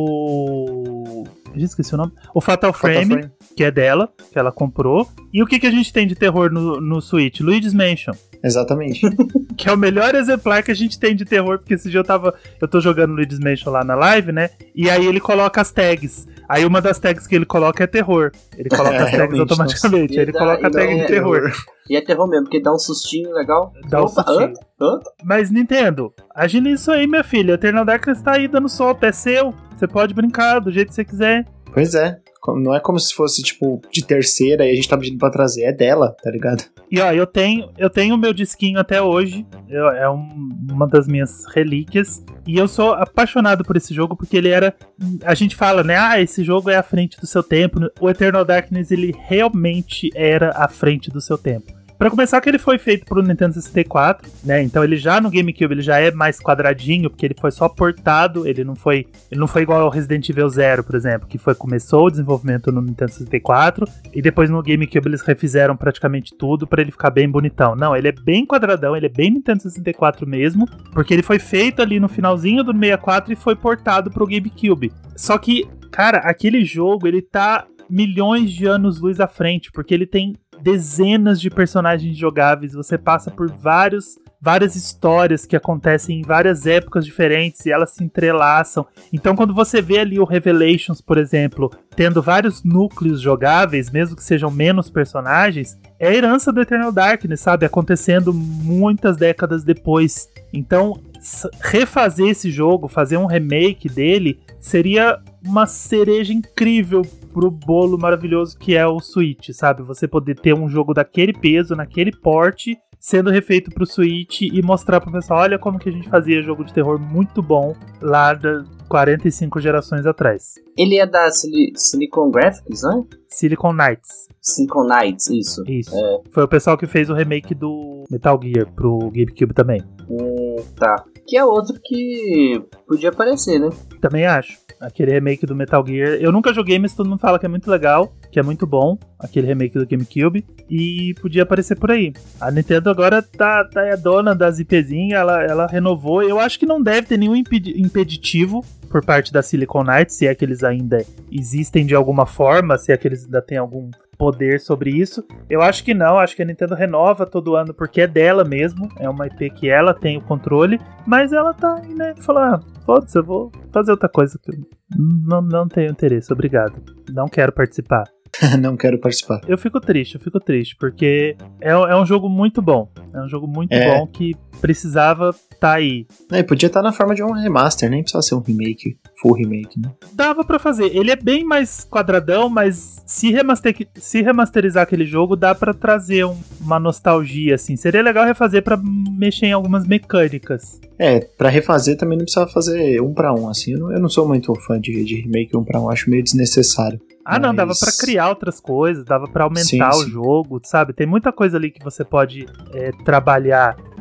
B: o... Já esqueci o nome. O Fatal Frame, Fatal Frame, que é dela, que ela comprou. E o que, que a gente tem de terror no, no Switch? Luigi's Mansion.
C: Exatamente.
B: Que é o melhor exemplar que a gente tem de terror, porque esse dia eu tava... Eu tô jogando Luigi's Mansion lá na live, né? E aí ele coloca as tags. Aí uma das tags que ele coloca é terror. Ele coloca é, as tags automaticamente. Aí ele dá, coloca a tag de é terror. terror.
A: E é terror mesmo, porque dá um sustinho legal.
B: Dá um sustinho.
A: Ah, ah.
B: Mas Nintendo, agiliza isso aí, minha filha. Eternal Darkness tá aí dando solto, é seu. Você pode brincar do jeito que você quiser.
C: Pois é. Não é como se fosse, tipo, de terceira e a gente tá pedindo pra trazer. É dela, tá ligado?
B: E ó, eu tenho eu tenho o meu disquinho até hoje. Eu, é um, uma das minhas relíquias. E eu sou apaixonado por esse jogo porque ele era... A gente fala, né? Ah, esse jogo é à frente do seu tempo. O Eternal Darkness, ele realmente era à frente do seu tempo. Pra começar, que ele foi feito pro Nintendo sessenta e quatro, né? Então ele já no GameCube ele já é mais quadradinho, porque ele foi só portado, ele não foi, ele não foi igual ao Resident Evil Zero, por exemplo, que foi, começou o desenvolvimento no Nintendo sessenta e quatro, e depois no GameCube eles refizeram praticamente tudo pra ele ficar bem bonitão. Não, ele é bem quadradão, ele é bem Nintendo sessenta e quatro mesmo, porque ele foi feito ali no finalzinho do sessenta e quatro e foi portado pro GameCube. Só que, cara, aquele jogo, ele tá milhões de anos-luz à frente, porque ele tem dezenas de personagens jogáveis, você passa por vários, várias histórias que acontecem em várias épocas diferentes e elas se entrelaçam. Então quando você vê ali o Revelations, por exemplo, tendo vários núcleos jogáveis, mesmo que sejam menos personagens, é a herança do Eternal Darkness, sabe? Acontecendo muitas décadas depois. Então refazer esse jogo, fazer um remake dele, seria uma cereja incrível pro bolo maravilhoso que é o Switch, sabe? Você poder ter um jogo daquele peso, naquele porte, sendo refeito pro Switch e mostrar pro pessoal, olha como que a gente fazia jogo de terror muito bom lá de quarenta e cinco gerações atrás.
A: Ele é da Sil- Silicon Graphics, né?
B: Silicon Knights.
A: Silicon Knights, isso.
B: Isso.
A: É.
B: Foi o pessoal que fez o remake do Metal Gear pro GameCube também.
A: Hum, tá. Que é outro que podia aparecer, né?
B: Também acho. Aquele remake do Metal Gear. Eu nunca joguei, mas todo mundo fala que é muito legal, que é muito bom, aquele remake do GameCube, e podia aparecer por aí. A Nintendo agora tá, tá a dona das IPzinhas, ela, ela renovou. Eu acho que não deve ter nenhum impedi- impeditivo por parte da Silicon Knights, se é que eles ainda existem de alguma forma, se é que eles ainda têm algum poder sobre isso. Eu acho que não, acho que a Nintendo renova todo ano porque é dela mesmo, é uma I P que ela tem o controle, mas ela tá aí, né, falar, ah, foda-se, eu vou fazer outra coisa que eu não, não tenho interesse, obrigado, não quero participar.
C: Não quero participar.
B: Eu fico triste, eu fico triste, porque é, é um jogo muito bom, é um jogo muito
C: é.
B: bom que precisava tá aí.
C: É, podia estar na forma de um remaster, nem precisava ser um remake, full remake, né?
B: Dava pra fazer. Ele é bem mais quadradão, mas se, remaster, se remasterizar aquele jogo, dá pra trazer um, uma nostalgia, assim. Seria legal refazer pra mexer em algumas mecânicas.
C: É, pra refazer também não precisava fazer um pra um, assim. Eu não, eu não sou muito fã de, de remake um pra um, acho meio desnecessário.
B: Ah, não, mas... dava pra criar outras coisas, dava pra aumentar sim, o sim. jogo, sabe? Tem muita coisa ali que você pode é, trabalhar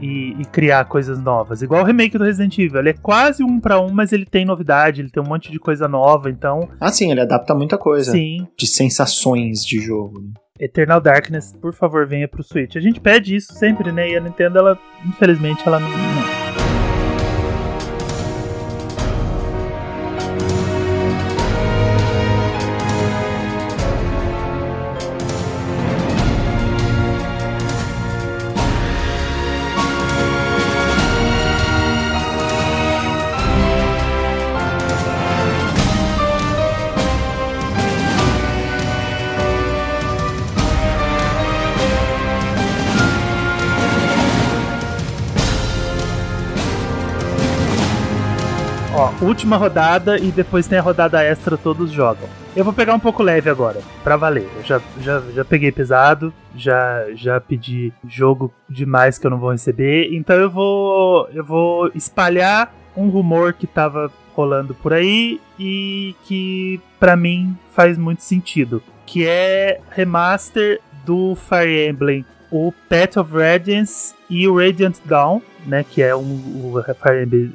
B: e, e criar coisas novas. Igual o remake do Resident Evil, ele é quase um pra um, mas ele tem novidade, ele tem um monte de coisa nova, então...
C: Ah, sim, ele adapta muita coisa.
B: Sim.
C: De sensações de jogo.
B: Eternal Darkness, por favor, venha pro Switch. A gente pede isso sempre, né? E a Nintendo, ela, infelizmente, ela não... não. Última rodada e depois tem a rodada extra, todos jogam. Eu vou pegar um pouco leve agora, pra valer. Eu já, já, já peguei pesado, já, já pedi jogo demais que eu não vou receber, então eu vou, eu vou espalhar um rumor que tava rolando por aí e que pra mim faz muito sentido, que é remaster do Fire Emblem, o Path of Radiance e o Radiant Dawn, né, que é um, o Fire Emblem,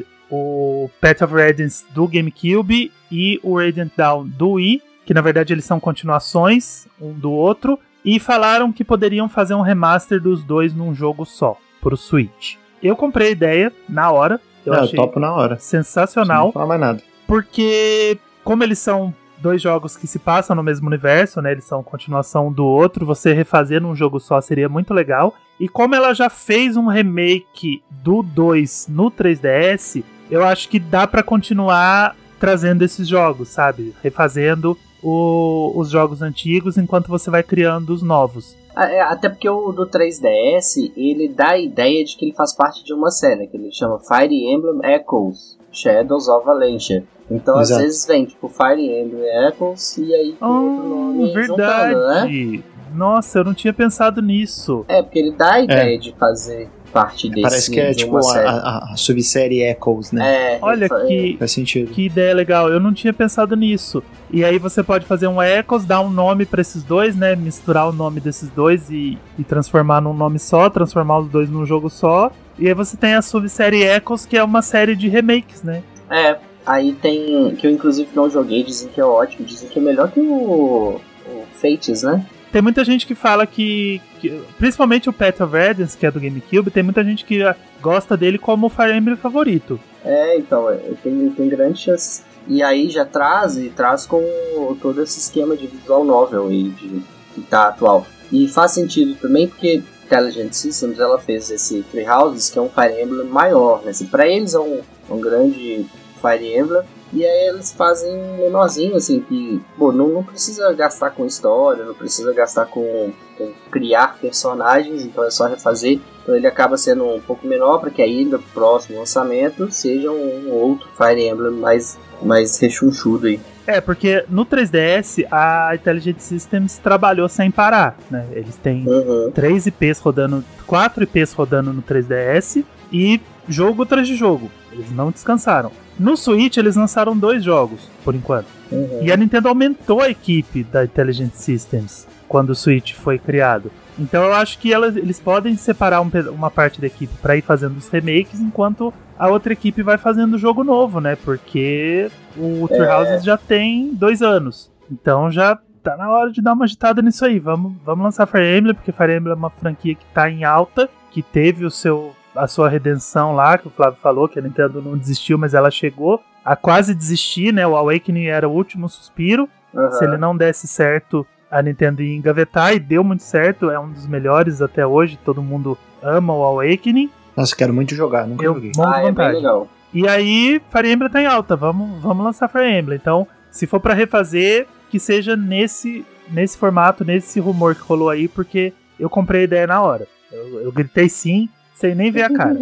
B: o Path of Radiance do GameCube e o Radiant Dawn do Wii, que na verdade eles são continuações um do outro, e falaram que poderiam fazer um remaster dos dois num jogo só, pro Switch. Eu comprei a ideia na hora, eu
C: Não,
B: achei
C: eu topo na hora.
B: sensacional,
C: Não fala mais nada.
B: porque como eles são dois jogos que se passam no mesmo universo, né, eles são continuação um do outro, você refazer num jogo só seria muito legal, e como ela já fez um remake do dois no três D S, eu acho que dá pra continuar trazendo esses jogos, sabe? Refazendo o, os jogos antigos enquanto você vai criando os novos.
A: Até porque o do três D S, ele dá a ideia de que ele faz parte de uma série, que ele chama Fire Emblem Echoes, Shadows of Valentia. Então, Exato. Às vezes vem, tipo, Fire Emblem Echoes e aí com
B: oh,
A: outro nome
B: verdade.
A: Juntando, né?
B: Nossa, eu não tinha pensado nisso.
A: É, porque ele dá a ideia é. de fazer... parte desse.
C: Parece que é tipo a, a, a subsérie Echoes, né?
A: É,
B: olha que,
C: faz sentido.
B: Que ideia legal, eu não tinha pensado nisso. E aí você pode fazer um Echoes, dar um nome pra esses dois, né? Misturar o nome desses dois e, e transformar num nome só, transformar os dois num jogo só. E aí você tem a subsérie Echoes, que é uma série de remakes, né?
A: É, aí tem, que eu inclusive não joguei, dizem que é ótimo, dizem que é melhor que o, o Fates, né?
B: Tem muita gente que fala que, que... Principalmente o Path of Radiance, que é do GameCube, tem muita gente que gosta dele como o Fire Emblem favorito.
A: É, então, tem, tem grande chance. E aí já traz, e traz com todo esse esquema de visual novel aí, de, que tá atual. E faz sentido também porque Intelligent Systems, ela fez esse Three Houses, que é um Fire Emblem maior, né? Assim, pra eles é um, um grande Fire Emblem. E aí eles fazem um menorzinho, assim, que pô, não, não precisa gastar com história, não precisa gastar com, com criar personagens, então é só refazer. Então ele acaba sendo um pouco menor, para que aí no próximo lançamento seja um outro Fire Emblem mais, mais rechonchudo aí.
B: É, porque no três D S a Intelligent Systems trabalhou sem parar, né? Eles têm
A: uhum.
B: três I Ps rodando, quatro I Ps rodando no três D S e jogo atrás de jogo. Eles não descansaram. No Switch, eles lançaram dois jogos, por enquanto.
A: Uhum.
B: E a Nintendo aumentou a equipe da Intelligent Systems quando o Switch foi criado. Então eu acho que elas, eles podem separar um, uma parte da equipe para ir fazendo os remakes, enquanto a outra equipe vai fazendo o jogo novo, né? Porque o Three Houses é. já tem dois anos. Então já tá na hora de dar uma agitada nisso aí. Vamos, vamos lançar Fire Emblem, porque Fire Emblem é uma franquia que tá em alta, que teve o seu... a sua redenção lá, que o Flávio falou, que a Nintendo não desistiu, mas ela chegou a quase desistir, né? O Awakening era o último suspiro. Uhum. Se ele não desse certo, a Nintendo ia engavetar, e deu muito certo. É um dos melhores até hoje, todo mundo ama o Awakening.
C: Nossa, quero muito jogar, nunca
B: eu
C: joguei.
A: Ah, é bem legal.
B: E aí, Fire Emblem tá em alta, vamos, vamos lançar Fire Emblem. Então, se for pra refazer, que seja nesse, nesse formato, nesse rumor que rolou aí, porque eu comprei a ideia na hora. Eu, eu gritei sim, sem nem ver a cara.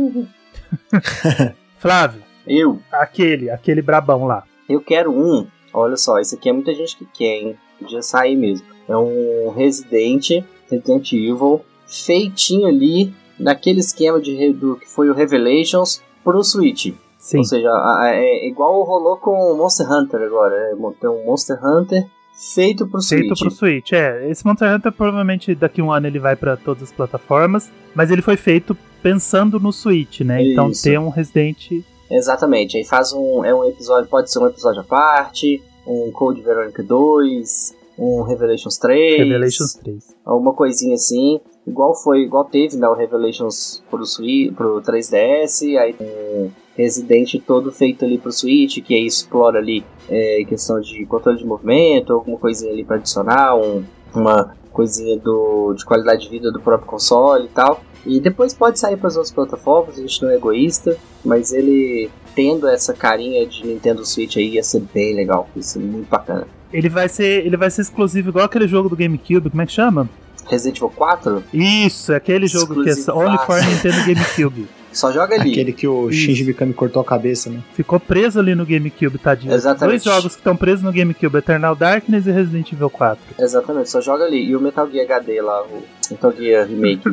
B: Flávio.
A: Eu.
B: Aquele, aquele brabão lá.
A: Eu quero um. Olha só, esse aqui é muita gente que quer, hein? Podia sair mesmo. É um Resident, Resident Evil, feitinho ali, naquele esquema de, do que foi o Revelations pro Switch.
B: Sim.
A: Ou seja, é igual rolou com o Monster Hunter agora. É, tem um Monster Hunter Feito pro Switch.
B: Feito pro Switch, é. Esse Monster Hunter provavelmente daqui a um ano ele vai pra todas as plataformas, mas ele foi feito pensando no Switch, né?
A: Isso.
B: Então tem um Resident...
A: Exatamente, aí faz um, é um episódio, pode ser um episódio à parte, um Code Veronica dois, um Revelations três.
B: Revelations três.
A: Alguma coisinha assim, igual foi, igual teve, né, o Revelations pro, Switch, pro três D S, aí tem um Resident todo feito ali pro Switch, que aí explora ali é, questão de controle de movimento, alguma coisinha ali pra adicionar, um, uma coisinha do, de qualidade de vida do próprio console e tal. E depois pode sair para as outras plataformas, a gente não é egoísta, mas ele tendo essa carinha de Nintendo Switch aí ia ser bem legal, ia ser muito bacana.
B: Ele vai ser, ele vai ser exclusivo igual aquele jogo do GameCube, como é que chama?
A: Resident Evil quatro?
B: Isso, é aquele jogo que é only for Nintendo GameCube.
A: Só joga ali.
C: Aquele que o Isso. Shinji Mikami cortou a cabeça, né?
B: Ficou preso ali no GameCube, tadinho.
A: Exatamente.
B: Dois jogos que estão presos no GameCube, Eternal Darkness e Resident Evil quatro.
A: Exatamente, só joga ali. E o Metal Gear H D lá, o Metal Gear Remake.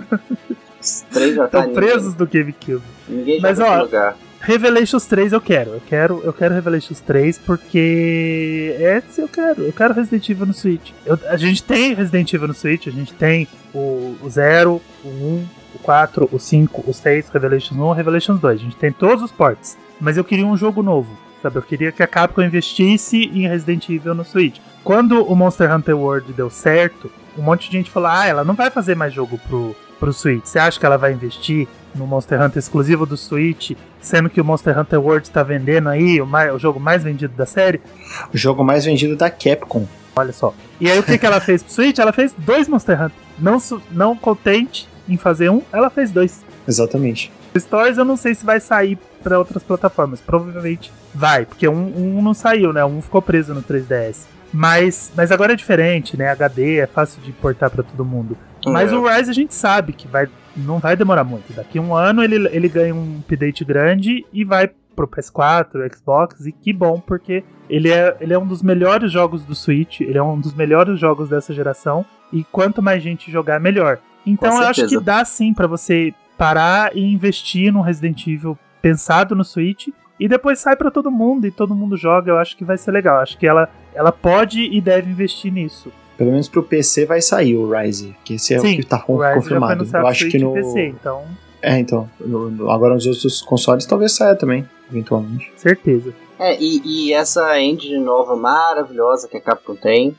A: Os três já
B: estão presos do GameCube.
A: Ninguém
B: Mas,
A: joga
B: ó,
A: lugar.
B: Revelations três eu quero. Eu quero, eu quero Revelations três porque é, eu quero, eu quero Resident Evil no Switch. Eu, a gente tem Resident Evil no Switch, a gente tem o, o zero, o um, o quatro, o cinco, o seis, Revelations um, Revelations dois. A gente tem todos os ports. Mas eu queria um jogo novo, sabe? Eu queria que a Capcom investisse em Resident Evil no Switch. Quando o Monster Hunter World deu certo, um monte de gente falou, ah, ela não vai fazer mais jogo pro, pro Switch. Você acha que ela vai investir no Monster Hunter exclusivo do Switch, sendo que o Monster Hunter World tá vendendo aí o, mais, o jogo mais vendido da série?
C: O jogo mais vendido da Capcom.
B: Olha só. E aí o que, que ela fez pro Switch? Ela fez dois Monster Hunter. Não, não contente em fazer um, ela fez dois.
C: Exatamente.
B: Stories eu não sei se vai sair para outras plataformas. Provavelmente vai, porque um, um não saiu, né? Um ficou preso no três D S. Mas, mas agora é diferente, né? H D é fácil de importar para todo mundo. Mas é. O Rise a gente sabe que vai, não vai demorar muito. Daqui a um ano ele, ele ganha um update grande e vai pro P S quatro, Xbox. E que bom, porque ele é, ele é um dos melhores jogos do Switch. Ele é um dos melhores jogos dessa geração. E quanto mais gente jogar, melhor. Então eu acho que dá sim pra você parar e investir num Resident Evil pensado no Switch. E depois sai pra todo mundo e todo mundo joga. Eu acho que vai ser legal. Eu acho que ela, ela pode e deve investir nisso.
C: Pelo menos pro P C vai sair o Rise, que esse é Sim, o que tá confirmado.
B: Já foi
C: eu acho que no
B: P C, então.
C: É, então, no, no, agora nos outros consoles talvez saia também, eventualmente.
B: Certeza.
A: É, e, e essa engine nova maravilhosa que a Capcom tem,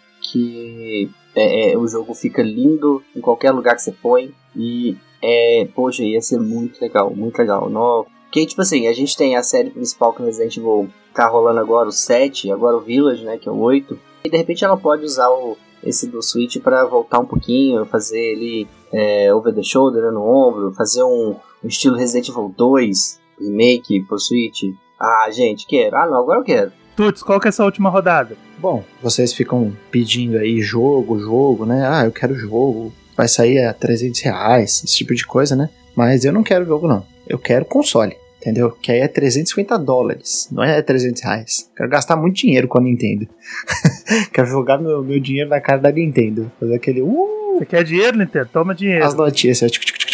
A: que é, é, o jogo fica lindo em qualquer lugar que você põe e é, poxa, ia ser muito legal, muito legal. No, porque, tipo assim, a gente tem a série principal que o Resident Evil tá rolando agora, o sete, agora o Village, né, que é o oito, e de repente ela pode usar o esse do Switch pra voltar um pouquinho, fazer ele é, over the shoulder, né, no ombro, fazer um, um estilo Resident Evil dois remake pro Switch. Ah, gente, quero. Ah, não, agora eu quero.
B: Tuts, qual que é essa última rodada?
C: Bom, vocês ficam pedindo aí jogo, jogo, né? Ah, eu quero jogo, vai sair a trezentos reais, esse tipo de coisa, né? Mas eu não quero jogo, não. Eu quero console. Entendeu? Que aí é trezentos e cinquenta dólares, não é trezentos reais. Quero gastar muito dinheiro com a Nintendo. Quero jogar meu, meu dinheiro na cara da Nintendo. Fazer aquele... Uh,
B: Você quer dinheiro, Nintendo? Toma dinheiro.
C: As notícias.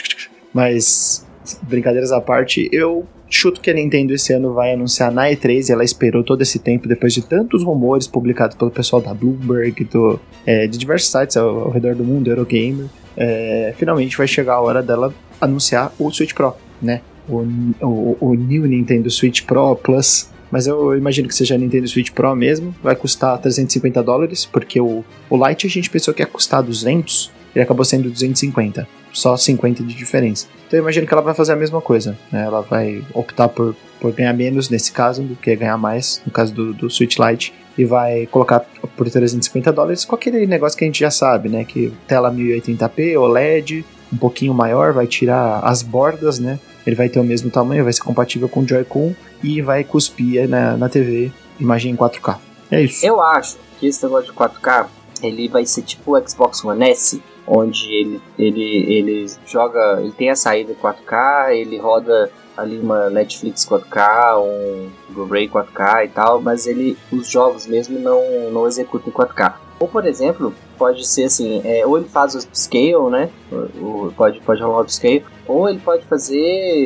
C: Mas, brincadeiras à parte, eu chuto que a Nintendo esse ano vai anunciar na E três, e ela esperou todo esse tempo, depois de tantos rumores publicados pelo pessoal da Bloomberg, do, é, de diversos sites ao, ao redor do mundo, Eurogamer. É, finalmente vai chegar a hora dela anunciar o Switch Pro, né? O, o, o New Nintendo Switch Pro Plus, mas eu imagino que seja Nintendo Switch Pro mesmo, vai custar trezentos e cinquenta dólares, porque o, o Lite a gente pensou que ia custar duzentos, ele acabou sendo duzentos e cinquenta, só cinquenta de diferença. Então eu imagino que ela vai fazer a mesma coisa, né? Ela vai optar por, por ganhar menos nesse caso, do que ganhar mais, no caso do, do Switch Lite, e vai colocar por trezentos e cinquenta dólares com aquele negócio que a gente já sabe, né? Que tela mil e oitenta p, O L E D, um pouquinho maior, vai tirar as bordas, né? Ele vai ter o mesmo tamanho, vai ser compatível com o Joy-Con e vai cuspir na, na T V imagem em quatro K. É isso.
A: Eu acho que esse negócio de quatro K, ele vai ser tipo o Xbox One S, onde ele, ele, ele joga, ele tem a saída quatro K, ele roda ali uma Netflix quatro K, um Blu-ray quatro K e tal, mas ele, os jogos mesmo não, não executam em quatro K. Ou, por exemplo, pode ser assim, é, ou ele faz o upscale, né? Ou pode, pode rolar o upscale, ou ele pode fazer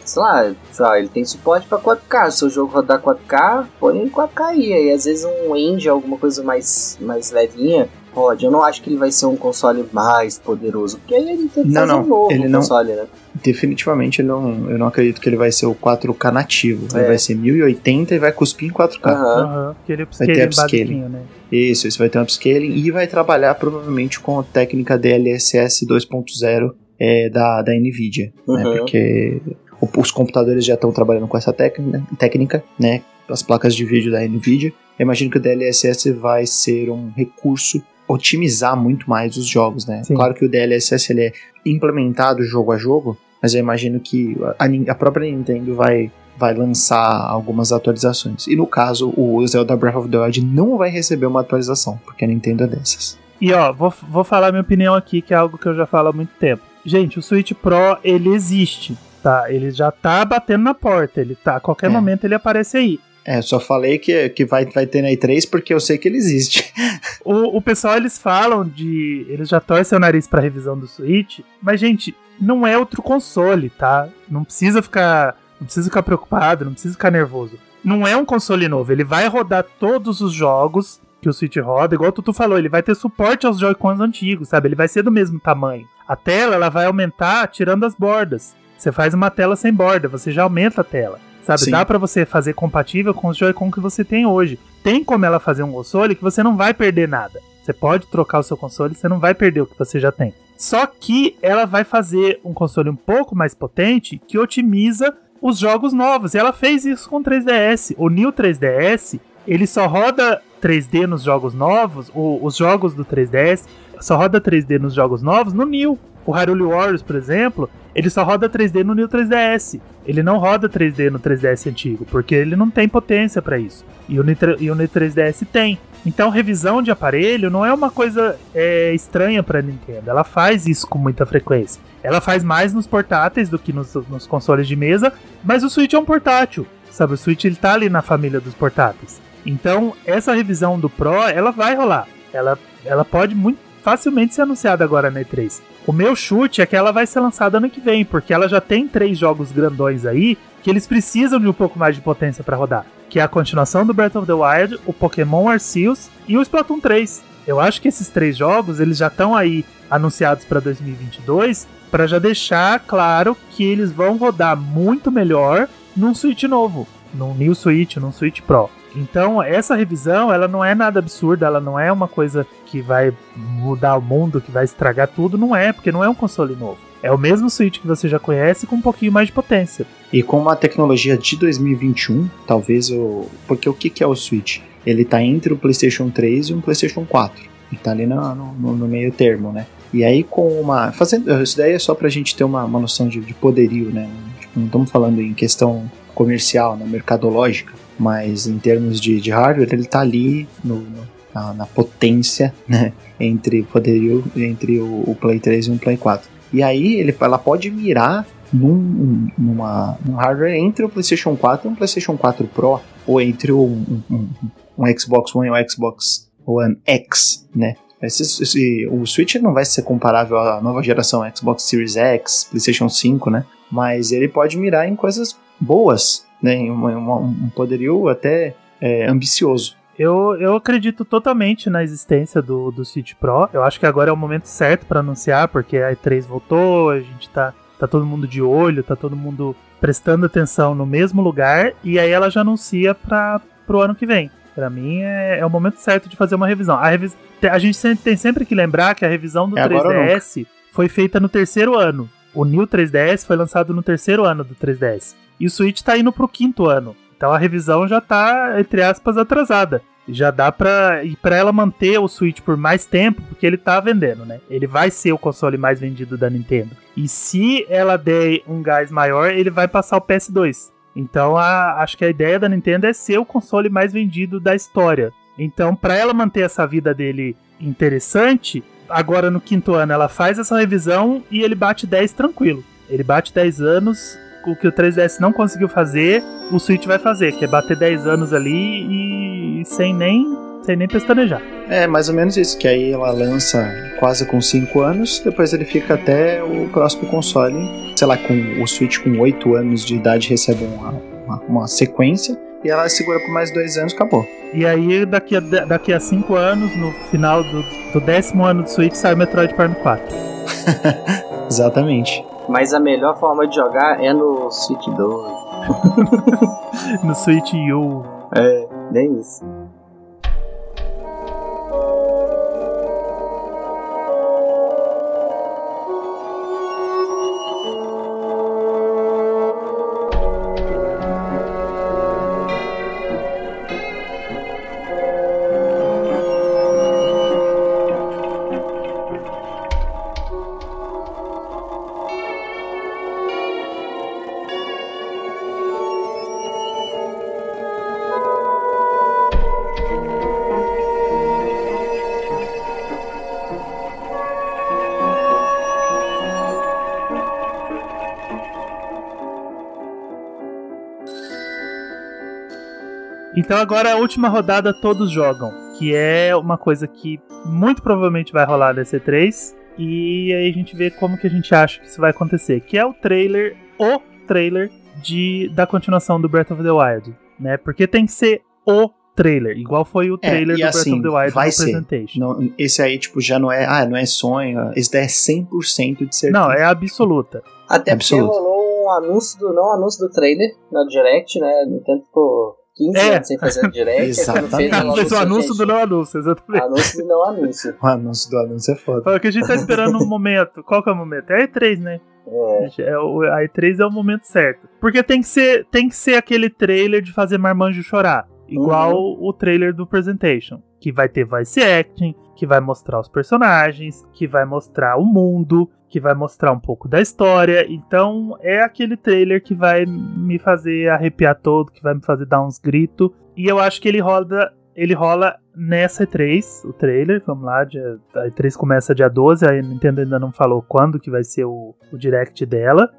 A: sei lá, sei lá, ele tem suporte pra quatro K. Se o jogo rodar quatro K, põe em quatro K aí. Aí às vezes um engine, alguma coisa mais, mais levinha, pode. Eu não acho que ele vai ser um console mais poderoso, porque aí ele tem que
C: não,
A: fazer
C: não,
A: um novo
C: ele não,
A: console, né?
C: Definitivamente eu não, eu não acredito que ele vai ser o quatro K nativo. É. Ele vai ser mil e oitenta e vai cuspir em quatro K.
B: Aham, uhum. Aquele
C: vai ter upscaling.
B: Né?
C: Isso, isso vai ter um upscaling e vai trabalhar provavelmente com a técnica D L S S dois ponto zero é, da, da NVIDIA, uhum. né? Porque os computadores já estão trabalhando com essa técnica, técnica, né? As placas de vídeo da NVIDIA. Eu imagino que o D L S S vai ser um recurso otimizar muito mais os jogos, né? Sim. Claro que o D L S S ele é implementado jogo a jogo, mas eu imagino que a, a própria Nintendo vai, vai lançar algumas atualizações. E no caso, o Zelda Breath of the Wild não vai receber uma atualização, porque a Nintendo é dessas.
B: E ó, vou, vou falar minha opinião aqui, que é algo que eu já falo há muito tempo. Gente, o Switch Pro, ele existe, tá? Ele já tá batendo na porta, ele tá, a qualquer é. momento ele aparece aí.
C: É, só falei que, que vai, vai ter na E três porque eu sei que ele existe.
B: O, o pessoal, eles falam de... Eles já torcem o nariz pra revisão do Switch, mas, gente, não é outro console, tá? Não precisa ficar... Não precisa ficar preocupado, não precisa ficar nervoso. Não é um console novo, ele vai rodar todos os jogos que o Switch roda, igual o Tutu falou, ele vai ter suporte aos Joy-Cons antigos, sabe? Ele vai ser do mesmo tamanho. A tela, ela vai aumentar tirando as bordas. Você faz uma tela sem borda, você já aumenta a tela. Sabe, Sim. dá pra você fazer compatível com os Joy-Con que você tem hoje. Tem como ela fazer um console que você não vai perder nada. Você pode trocar o seu console, você não vai perder o que você já tem. Só que ela vai fazer um console um pouco mais potente que otimiza os jogos novos. E ela fez isso com o três D S. O New três D S, ele só roda três D nos jogos novos, o, os jogos do três D S só roda três D nos jogos novos no New. O Hyrule Warriors, por exemplo, ele só roda três D no New três D S. Ele não roda três D no três D S antigo, porque ele não tem potência para isso. E o, e o New três D S tem. Então, revisão de aparelho não é uma coisa é, estranha para a Nintendo. Ela faz isso com muita frequência. Ela faz mais nos portáteis do que nos, nos consoles de mesa, mas o Switch é um portátil. Sabe, o Switch ele tá ali na família dos portáteis. Então, essa revisão do Pro, ela vai rolar. Ela, ela pode muito facilmente ser anunciada agora na E três. O meu chute é que ela vai ser lançada ano que vem, porque ela já tem três jogos grandões aí que eles precisam de um pouco mais de potência para rodar, que é a continuação do Breath of the Wild, o Pokémon Arceus e o Splatoon três. Eu acho que esses três jogos eles já estão aí anunciados para dois mil e vinte e dois, para já deixar claro que eles vão rodar muito melhor num Switch novo, num New Switch, num Switch Pro. Então, essa revisão, ela não é nada absurda, ela não é uma coisa que vai mudar o mundo, que vai estragar tudo, não é, porque não é um console novo. É o mesmo Switch que você já conhece com um pouquinho mais de potência.
C: E com uma tecnologia de dois mil e vinte e um, talvez o... Porque o que é o Switch? Ele tá entre o PlayStation três e o PlayStation quatro. Ele tá ali no, no, no meio termo, né? E aí com uma... Fazendo... Isso daí é só pra gente ter uma, uma noção de, de poderio, né? Tipo, não estamos falando em questão comercial, né? Mercadológica. Mas em termos de, de hardware, ele tá ali no, no, na, na potência, né, entre poderio entre o, o Play três e o Play quatro. E aí ele, ela pode mirar num, numa, num hardware entre o PlayStation quatro e o PlayStation quatro Pro, ou entre o, um, um, um Xbox One e o Xbox One X, né? Esse, esse, o Switch não vai ser comparável à nova geração Xbox Series X, PlayStation cinco, né? Mas ele pode mirar em coisas boas, né, um, um, um poderio até é, ambicioso.
B: Eu, eu acredito totalmente na existência do, do Switch Pro. Eu acho que agora é o momento certo para anunciar, porque a E três voltou, a gente tá, tá todo mundo de olho, tá todo mundo prestando atenção no mesmo lugar, e aí ela já anuncia para pro ano que vem. Para mim é, é o momento certo de fazer uma revisão. A, revis, a gente sempre, tem sempre que lembrar que a revisão do é três D S foi feita no terceiro ano. O New três D S foi lançado no terceiro ano do três D S. E o Switch tá indo pro quinto ano. Então a revisão já tá, entre aspas, atrasada. Já dá pra, e pra ela manter o Switch por mais tempo, porque ele tá vendendo, né? Ele vai ser o console mais vendido da Nintendo. E se ela der um gás maior, ele vai passar o P S dois. Então a, acho que a ideia da Nintendo é ser o console mais vendido da história. Então pra ela manter essa vida dele interessante, agora no quinto ano ela faz essa revisão e ele bate dez tranquilo. Ele bate dez anos... O que o três D S não conseguiu fazer, o Switch vai fazer, que é bater dez anos ali e sem nem sem nem pestanejar.
C: É, mais ou menos isso, que aí ela lança quase com cinco anos, depois ele fica até o próximo console, sei lá, com o Switch com oito anos de idade recebe uma, uma, uma sequência, e ela segura por mais dois anos e acabou.
B: E aí, daqui a, daqui a cinco anos, no final do, do décimo ano do Switch, sai o Metroid Prime quatro.
C: Exatamente.
A: Mas a melhor forma de jogar é no Switch dois.
B: No Switch U.
A: É, nem isso.
B: Então agora a última rodada todos jogam, que é uma coisa que muito provavelmente vai rolar na C três, e aí a gente vê como que a gente acha que isso vai acontecer, que é o trailer, o trailer de, da continuação do Breath of the Wild, né? Porque tem que ser o trailer, igual foi o trailer
C: é,
B: do
C: assim,
B: Breath of the Wild
C: vai
B: no
C: ser.
B: Presentation.
C: Não, esse aí, tipo, já não é, ah, não é sonho, esse daí é cem por cento de certeza.
B: Não, é absoluta.
A: Até
C: Absoluto.
A: porque rolou um anúncio do, não anúncio do trailer na Direct, né? Nintendo ficou quinze
B: É.
A: anos sem fazer Direct.
C: Exatamente.
A: Fez,
B: Ela fez o anúncio do não anúncio, exatamente.
A: Anúncio do não anúncio.
C: O anúncio do anúncio é foda.
B: Fala que a gente tá esperando um momento. Qual que é o momento? É a E três, né?
A: É.
B: É, o- a E três é o momento certo. Porque tem que ser, tem que ser aquele trailer de fazer marmanjo chorar. Igual o trailer do Presentation. Que vai ter voice acting, que vai mostrar os personagens, que vai mostrar o mundo, que vai mostrar um pouco da história. Então é aquele trailer que vai me fazer arrepiar todo, que vai me fazer dar uns gritos. E eu acho que ele rola, ele rola nessa E três, o trailer. Vamos lá, dia, a E três começa dia doze, a Nintendo ainda não falou quando que vai ser o, o direct dela.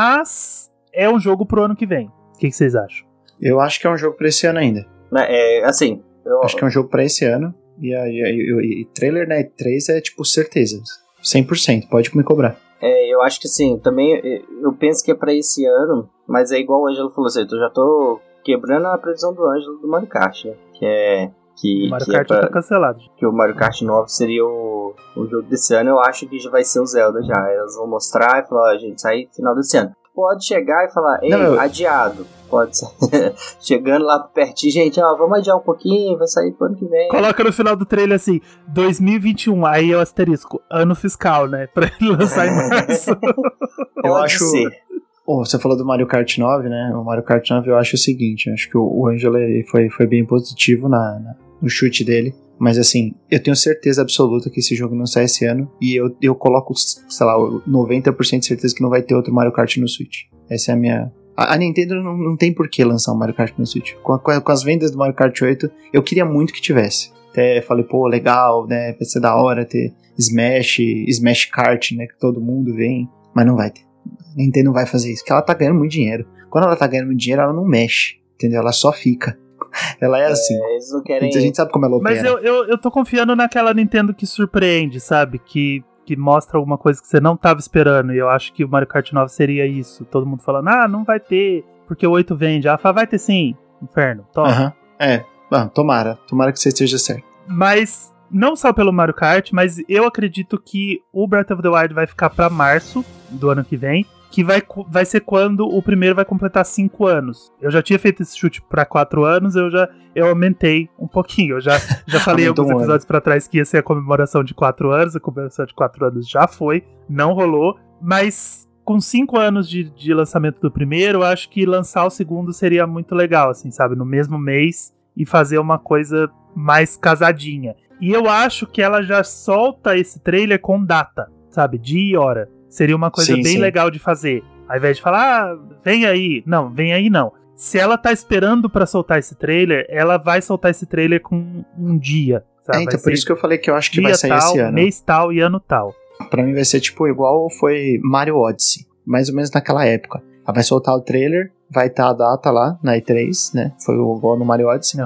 B: Mas é um jogo pro ano que vem. O que, que vocês acham?
C: Eu acho que é um jogo pra esse ano ainda.
A: É, assim, eu,
C: Acho que é um jogo pra esse ano. E, a, e, a- e, e trailer na E três é tipo certeza. cem por cento, pode me cobrar.
A: é, eu acho que sim, também eu, eu penso que é pra esse ano, mas é igual o Ângelo falou assim, eu já tô quebrando a previsão do Ângelo do Mario Kart, né? Que é que,
B: O Mario
A: que,
B: Kart
A: é
B: já
A: pra,
B: tá cancelado.
A: que o Mario Kart nove seria o, o jogo desse ano. Eu acho que já vai ser o Zelda já. Elas vão mostrar e falar, ó, gente, sai final desse ano. Pode chegar e falar, ei,
C: Não, eu-
A: adiado. Pode ser. Chegando lá pertinho, gente, ó, vamos adiar um pouquinho, vai sair pro ano que vem.
B: Coloca no final do trailer assim, dois mil e vinte e um, aí é o asterisco, ano fiscal, né? Pra ele lançar em março.
C: Eu
A: Pode
C: acho-
A: ser.
C: Oh, você falou do Mario Kart nove, né? O Mario Kart nove eu acho o seguinte, eu acho que o, o Ângelo ele foi, foi bem positivo na, na- no chute dele. Mas assim, eu tenho certeza absoluta que esse jogo não sai esse ano. E eu, eu coloco, sei lá, noventa por cento de certeza que não vai ter outro Mario Kart no Switch. Essa é a minha... A, a Nintendo não, não tem por que lançar um Mario Kart no Switch. Com, a- com a- com as vendas do Mario Kart oito, eu queria muito que tivesse. Até falei, pô, legal, né? Vai ser da hora ter Smash, Smash Kart, né? Que todo mundo vem. Mas não vai ter. A Nintendo não vai fazer isso, porque ela tá ganhando muito dinheiro. Quando ela tá ganhando muito dinheiro, ela não mexe, entendeu? Ela só fica. Ela é assim.
A: É, eles não querem...
C: A gente sabe como ela opera.
B: Mas eu, eu, eu tô confiando naquela Nintendo que surpreende, sabe? Que, que mostra alguma coisa que você não tava esperando. E eu acho que o Mario Kart nove seria isso. Todo mundo falando, ah, não vai ter, porque o oito vende. Ela fala, vai ter sim, inferno, toma.
C: Aham, é. Ah, tomara. Tomara que você esteja certo.
B: Mas, não só pelo Mario Kart, mas eu acredito que o Breath of the Wild vai ficar pra março do ano que vem. Que vai, vai ser quando o primeiro vai completar cinco anos. Eu já tinha feito esse chute pra quatro anos, eu já eu aumentei um pouquinho. Eu já, já falei
C: Aumentou
B: alguns
C: um
B: episódios pra trás que ia ser a comemoração de quatro anos. A comemoração de quatro anos já foi, não rolou. Mas com cinco anos de, de lançamento do primeiro, eu acho que lançar o segundo seria muito legal, assim, sabe? No mesmo mês e fazer uma coisa mais casadinha. E eu acho que ela já solta esse trailer com data, sabe? Dia e hora. Seria uma coisa
C: Sim,
B: bem
C: sim.
B: legal de fazer. Ao invés de falar, ah, vem aí. Não, vem aí não. Se ela tá esperando pra soltar esse trailer, ela vai soltar esse trailer com um dia, sabe?
C: É, então
B: Vai
C: por
B: ser
C: isso que eu falei que eu acho que
B: dia
C: vai sair
B: tal,
C: esse ano.
B: mês tal e ano tal.
C: Pra mim vai ser tipo igual foi Mario Odyssey. Mais ou menos naquela época. Ela vai soltar o trailer, vai estar a data lá na E três, né? Foi igual no Mario Odyssey.
B: Uhum.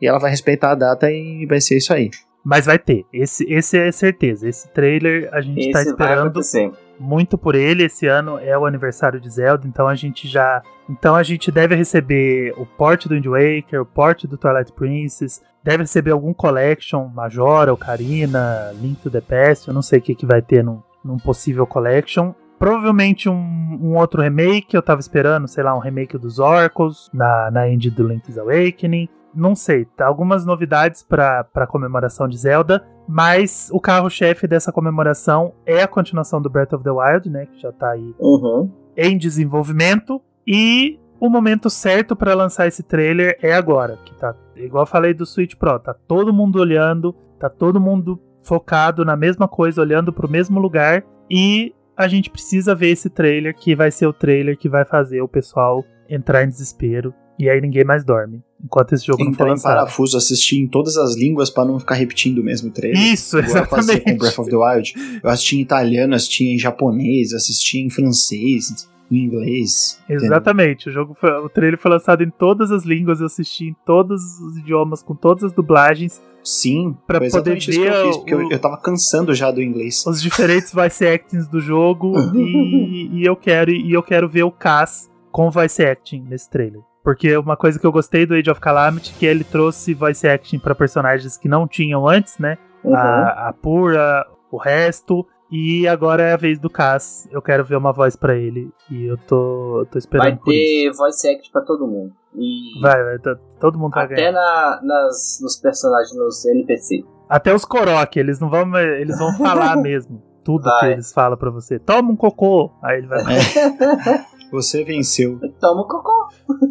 C: e ela vai respeitar a data e vai ser isso aí.
B: Mas vai ter, esse, esse é certeza. Esse trailer a gente esse tá esperando muito por ele. Esse ano é o aniversário de Zelda, então a gente já... Então a gente deve receber o port do Wind Waker, o port do Twilight Princess, deve receber algum collection, Majora, Ocarina, Link to the Past, eu não sei o que, que vai ter num, num possível collection. Provavelmente um, um outro remake, eu tava esperando, sei lá, um remake dos Oracles, na, na engine do Link's Awakening. Não sei, tá algumas novidades para a comemoração de Zelda, mas o carro-chefe dessa comemoração é a continuação do Breath of the Wild, né, que já tá aí
A: uhum.
B: em desenvolvimento, e o momento certo para lançar esse trailer é agora, que tá, igual eu falei do Switch Pro, tá todo mundo olhando, tá todo mundo focado na mesma coisa, olhando pro mesmo lugar, e a gente precisa ver esse trailer, que vai ser o trailer que vai fazer o pessoal entrar em desespero, e aí ninguém mais dorme, enquanto esse jogo não for lançado.
C: Entrar em parafuso, assistir em todas as línguas pra não ficar repetindo o mesmo trailer.
B: Isso, exatamente.
C: Com Breath of the Wild. Eu assisti em italiano, assisti em japonês, assisti em francês, em inglês.
B: Exatamente, o, jogo foi, o trailer foi lançado em todas as línguas, eu assisti em todos os idiomas, com todas as dublagens.
C: Sim,
B: pra
C: foi
B: poder
C: exatamente isso que eu fiz, porque o, eu, eu tava cansando já do inglês.
B: Os diferentes voice actings do jogo, e, e, eu quero, e eu quero ver o Cass com voice acting nesse trailer. Porque uma coisa que eu gostei do Age of Calamity, que ele trouxe voice acting pra personagens que não tinham antes, né? Uhum. A, a Pura, o resto. E agora é a vez do Cass. Eu quero ver uma voz pra ele. E eu tô, eu tô esperando
A: vai
B: por isso.
A: Vai ter voice acting pra todo mundo. E
B: vai, vai, todo mundo vai
A: até
B: ganhar.
A: Até na, nas, nos personagens, nos N P C.
B: Até os Korok, eles não vão, eles vão falar mesmo. Tudo vai. Que eles falam pra você. Toma um cocô. Aí ele vai...
C: É. Você venceu.
A: Toma um cocô.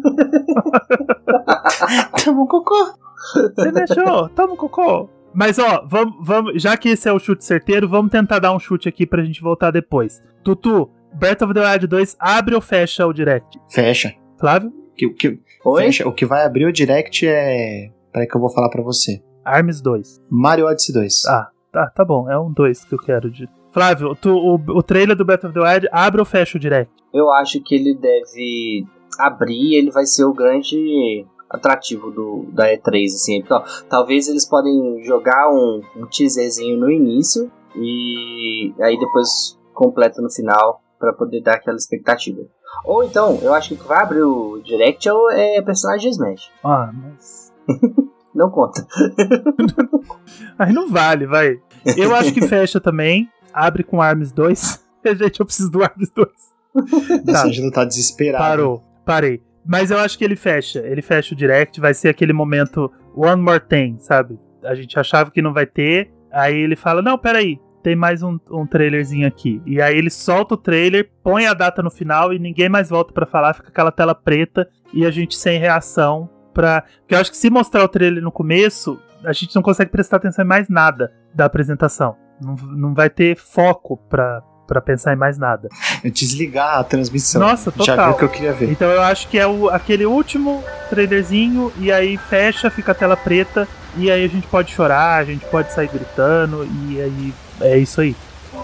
C: Toma um cocô.
B: Você deixou? Toma um cocô. Mas ó, vamos, vamos, já que esse é o chute certeiro, vamos tentar dar um chute aqui pra gente voltar depois. Tutu, Breath of the Wild dois abre ou fecha o Direct?
C: Fecha.
B: Flávio?
C: Que, que, fecha. O que vai abrir o Direct é... Peraí que eu vou falar pra você.
B: Arms dois.
C: Mario Odyssey dois.
B: Ah, tá, tá bom. É um dois que eu quero de... Flávio, tu, o, o trailer do Breath of the Wild abre ou fecha o Direct?
A: Eu acho que ele deve abrir, ele vai ser o grande atrativo do, da E três, assim. Então, talvez eles podem jogar um, um teaserzinho no início e aí depois completa no final pra poder dar aquela expectativa. Ou então, eu acho que o que vai abrir o Direct é, é personagem de Smash.
B: Ah, mas...
A: Não conta.
B: Aí não vale, vai. Eu acho que fecha também. Abre com Arms dois. Gente, eu preciso do Arms dois.
C: Tá. Você já tá desesperado.
B: Parou, parei. Mas eu acho que ele fecha. Ele fecha o Direct. Vai ser aquele momento One More Thing, sabe? A gente achava que não vai ter. Aí ele fala, não, peraí. Tem mais um, um trailerzinho aqui. E aí ele solta o trailer, põe a data no final e ninguém mais volta pra falar. Fica aquela tela preta e a gente sem reação. Pra... Porque eu acho que se mostrar o trailer no começo, a gente não consegue prestar atenção em mais nada da apresentação. Não, não vai ter foco pra, pra pensar em mais nada.
C: É desligar a transmissão.
B: Nossa, total.
C: Já viu o que eu queria ver.
B: Então eu acho que é o, aquele último trailerzinho e aí fecha, fica a tela preta e aí a gente pode chorar, a gente pode sair gritando e aí é isso aí.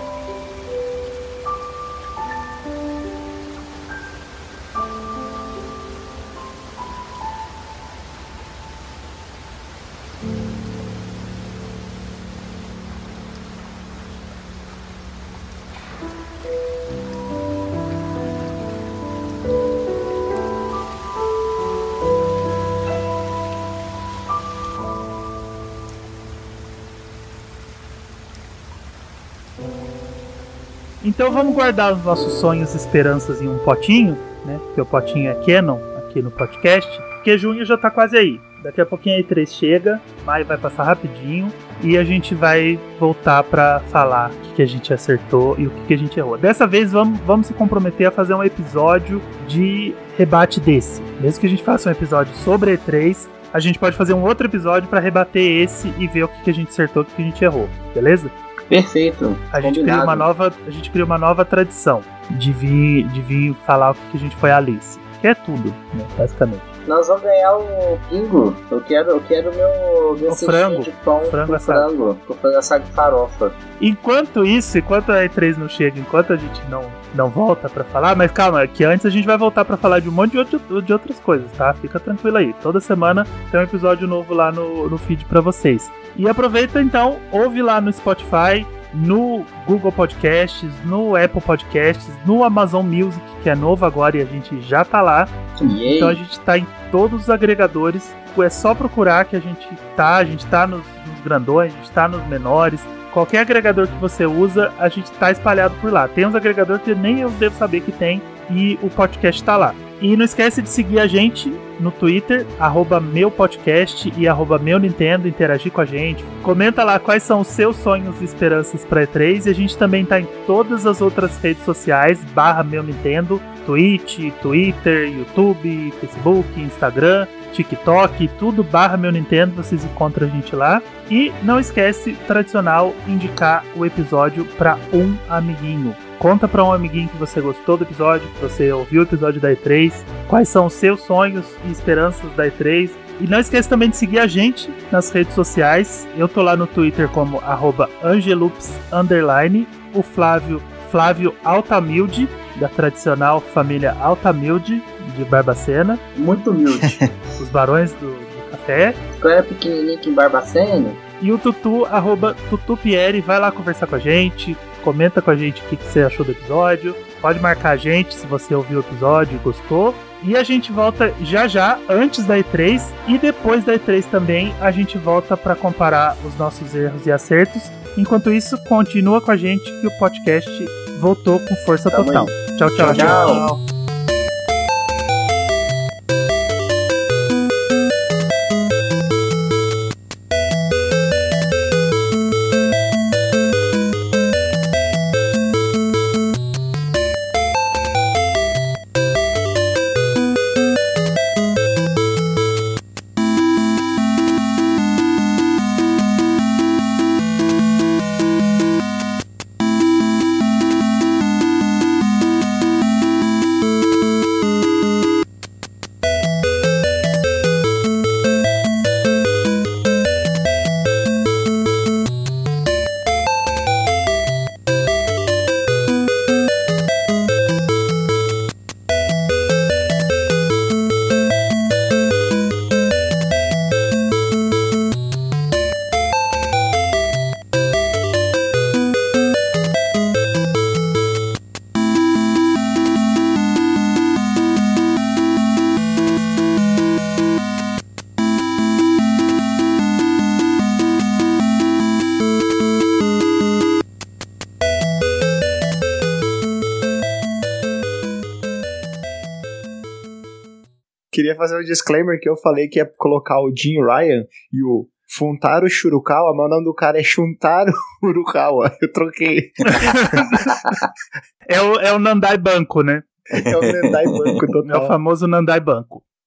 B: Então vamos guardar os nossos sonhos e esperanças em um potinho, né? Porque o potinho é canon aqui no podcast. Porque junho já tá quase aí. Daqui a pouquinho a E três chega, maio vai passar rapidinho e a gente vai voltar pra falar o que, que a gente acertou e o que, que a gente errou. Dessa vez vamos, vamos se comprometer a fazer um episódio de rebate desse. Mesmo que a gente faça um episódio sobre a E três, a gente pode fazer um outro episódio pra rebater esse e ver o que, que a gente acertou e o que, que a gente errou. Beleza?
A: Perfeito.
B: A gente, cria uma nova, a gente cria uma nova tradição de vir, de vir falar o que, que a gente foi a Alice. Que é tudo, né, basicamente.
A: Nós vamos ganhar o bingo. Eu quero, eu quero meu, meu
B: o frango.
A: de pão
B: frango
A: com
B: assado.
A: frango. Com frango assado de farofa.
B: Enquanto isso, enquanto a E três não chega, enquanto a gente não, não volta pra falar, mas calma, que antes a gente vai voltar pra falar de um monte de, outro, de outras coisas, tá? Fica tranquilo aí. Toda semana tem um episódio novo lá no, no feed pra vocês. E aproveita então, ouve lá no Spotify, no Google Podcasts, no Apple Podcasts, no Amazon Music, que é novo agora e a gente já tá lá.
A: Yay.
B: Então a gente tá em todos os agregadores. É só procurar que a gente tá. A gente tá nos, nos grandões, a gente tá nos menores. Qualquer agregador que você usa, a gente tá espalhado por lá. Tem uns agregadores que nem eu devo saber que tem e o podcast tá lá. E não esquece de seguir a gente no Twitter, arroba meu podcast e arroba meu Nintendo, interagir com a gente. Comenta lá quais são os seus sonhos e esperanças para E três. E a gente também tá em todas as outras redes sociais, barra meu Nintendo, Twitch, Twitter, YouTube, Facebook, Instagram, TikTok, tudo barra meu Nintendo, vocês encontram a gente lá. E não esquece, tradicional, indicar o episódio para um amiguinho. Conta pra um amiguinho que você gostou do episódio, que você ouviu o episódio da E três, quais são os seus sonhos e esperanças da E três. E não esqueça também de seguir a gente nas redes sociais. Eu tô lá no Twitter como arroba angelups underline, o Flávio, Flávio Altamilde, da tradicional família Altamilde de Barbacena.
A: Muito humilde.
B: Os barões do, do café.
A: Qual é pequenininho aqui em Barbacena?
B: E o Tutu, arroba Tutupieri, vai lá conversar com a gente. Comenta com a gente o que, que você achou do episódio. Pode marcar a gente se você ouviu o episódio e gostou. E a gente volta já já, antes da E três e depois da E três também. A gente volta para comparar os nossos erros e acertos. Enquanto isso, continua com a gente que o podcast voltou com força
A: Tamo
B: total.
A: aí.
B: Tchau, tchau,
A: Tchau, tchau.
B: tchau.
C: Queria fazer um disclaimer que eu falei que ia colocar o Jim Ryan e o Funtaro Shurukawa, mas o nome do cara é Shuntaro Urukawa. Eu troquei.
B: é, o, é o Nandai Banco, né?
C: É o Nandai Banco total.
B: É o famoso Nandai Banco.